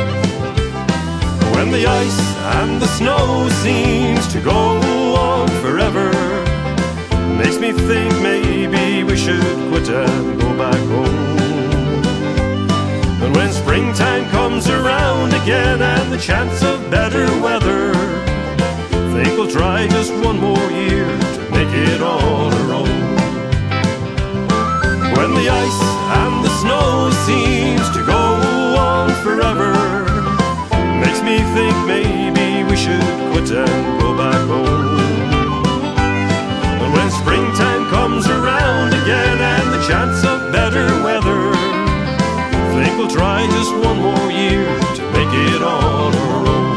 When the ice and the snow seems to go on forever, makes me think maybe we should quit and go back home. And when springtime comes around again and the chance of better weather, think we'll try just one more year to make it on our own. When the ice and the snow seems to go on forever, makes me think maybe we should quit and go back home. And when springtime comes around again and the chance of better weather, think we'll try just one more year to make it on our own.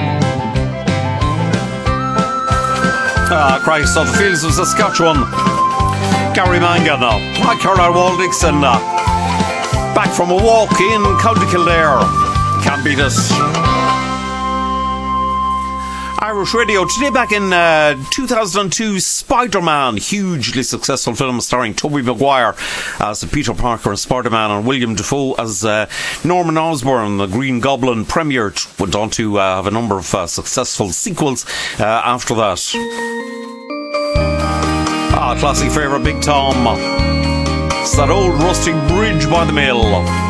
Ah, Christ, of the Fields of Saskatchewan. Gary Mangan now. Hi, Carol Wall Dixon. Uh, back from a walk in County Kildare. Can't beat us. Irish Radio. Today back in uh, two thousand two, Spider-Man, hugely successful film starring Tobey Maguire as Peter Parker and Spider-Man, and William Dafoe as uh, Norman Osborn, the Green Goblin. Premiered, went on to uh, have a number of uh, successful sequels uh, after that. Ah, classic favourite, Big Tom. It's that old rusty bridge by the mill.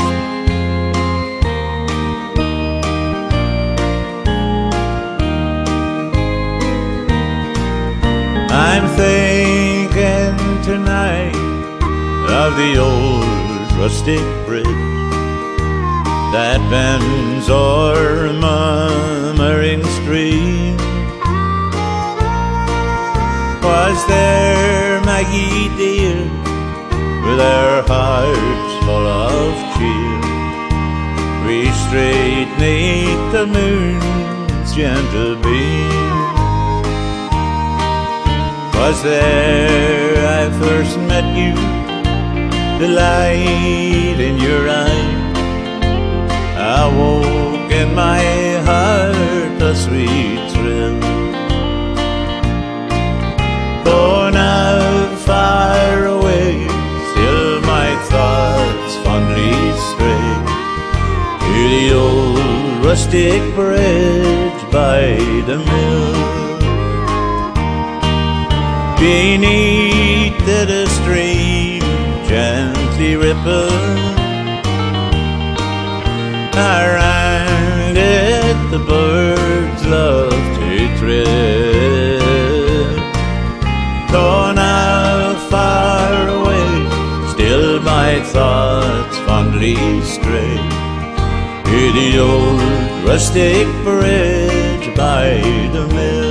I'm thinking tonight of the old rustic bridge that bends o'er murmuring stream, their hearts full of cheer. We strayed neath the moon's gentle beam. 'Twas there I first met you, the light in your eye awoke in my heart a sweet thrill. Though now far away, still my thoughts fondly stray to the old rustic bridge by the mill. Beneath it a stream gently rippled, around it the birds love to thrill. Though now far away, still my thoughts fondly stray to the old rustic bridge by the mill.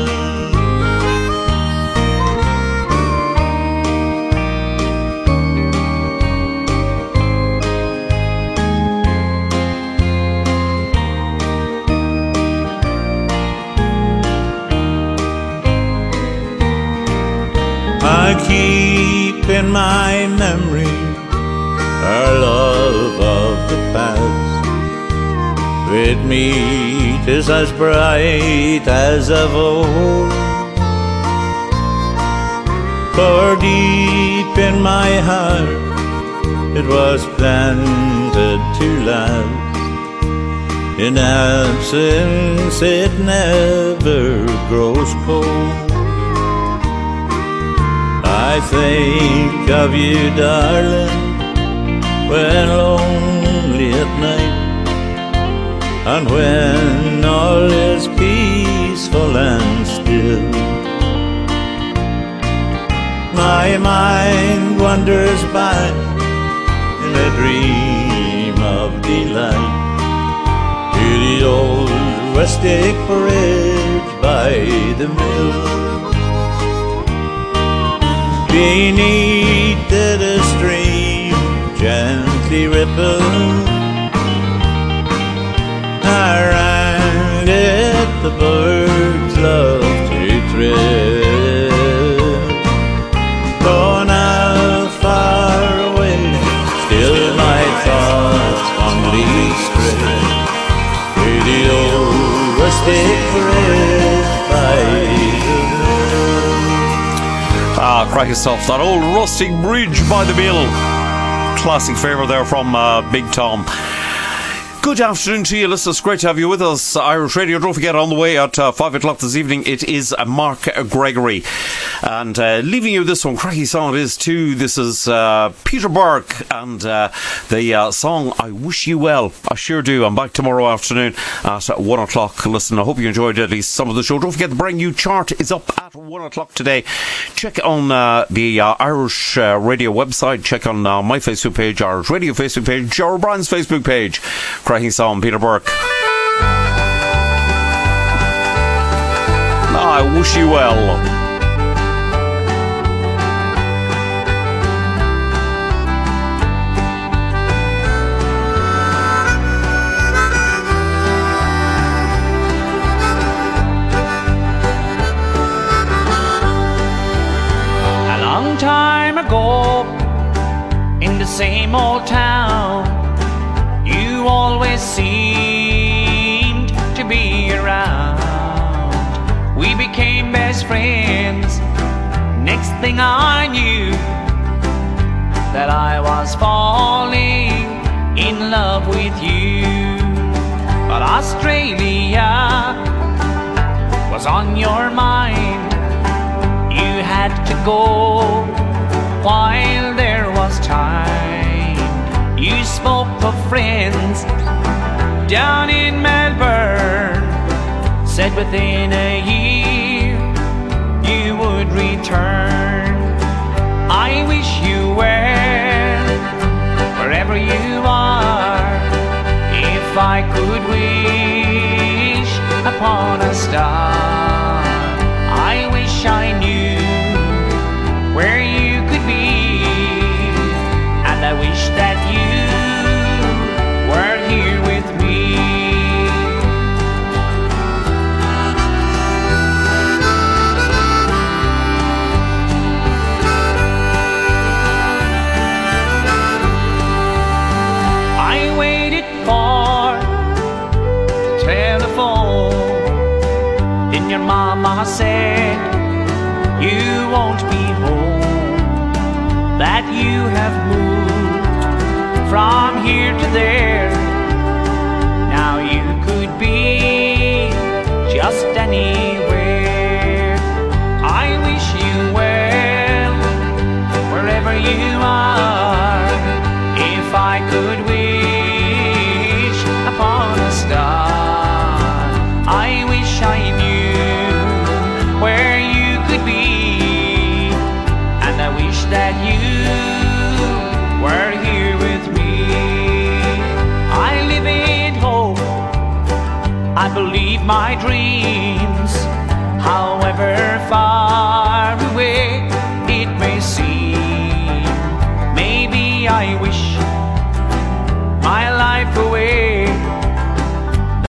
I keep in my memory our love of the past. With me 'tis as bright as of old, for deep in my heart it was planted to last. In absence it never grows cold. I think of you, darling, when lonely at night, and when all is peaceful and still. My mind wanders back in a dream of delight to the old rustic bridge by the mill. Beneath it a stream gently rippled, around it the birds love to thrill. Though now far away, still my thoughts fondly stray to the old rustic bridge by the mill. Ah, crack yourself. That old rustic bridge by the mill. Classic favourite there from uh, Big Tom. Good afternoon to you, listeners. Great to have you with us. Irish Radio. Don't forget, on the way at uh, five o'clock this evening, it is uh, Mark Gregory. And uh, leaving you this one, cracky song it is too. This is uh, Peter Burke and uh, the uh, song I Wish You Well. I sure do. I'm back tomorrow afternoon at uh, one o'clock. Listen, I hope you enjoyed at least some of the show. Don't forget, the brand new chart is up at one o'clock today. Check on uh, the uh, Irish uh, Radio website. Check on uh, my Facebook page, Irish Radio Facebook page, Joe O'Brien's Facebook page. Cracking song, Peter Burke. I wish you well. A long time ago, in the same old town, you always seemed to be around. We became best friends. Next thing I knew, that I was falling in love with you. But Australia was on your mind. You had to go while there was time. You spoke of friends down in Melbourne, said within a year you would return. I wish you well, wherever you are. If I could wish upon a star, I wish I knew where you could be the phone, then your mama said you won't be home, that you have moved from here to there. Now you could be just anywhere. I wish you well wherever you are. If I could wish upon a star, I wish I knew where you could be, and I wish that you were here with me. I live in hope, I believe my dreams, however far away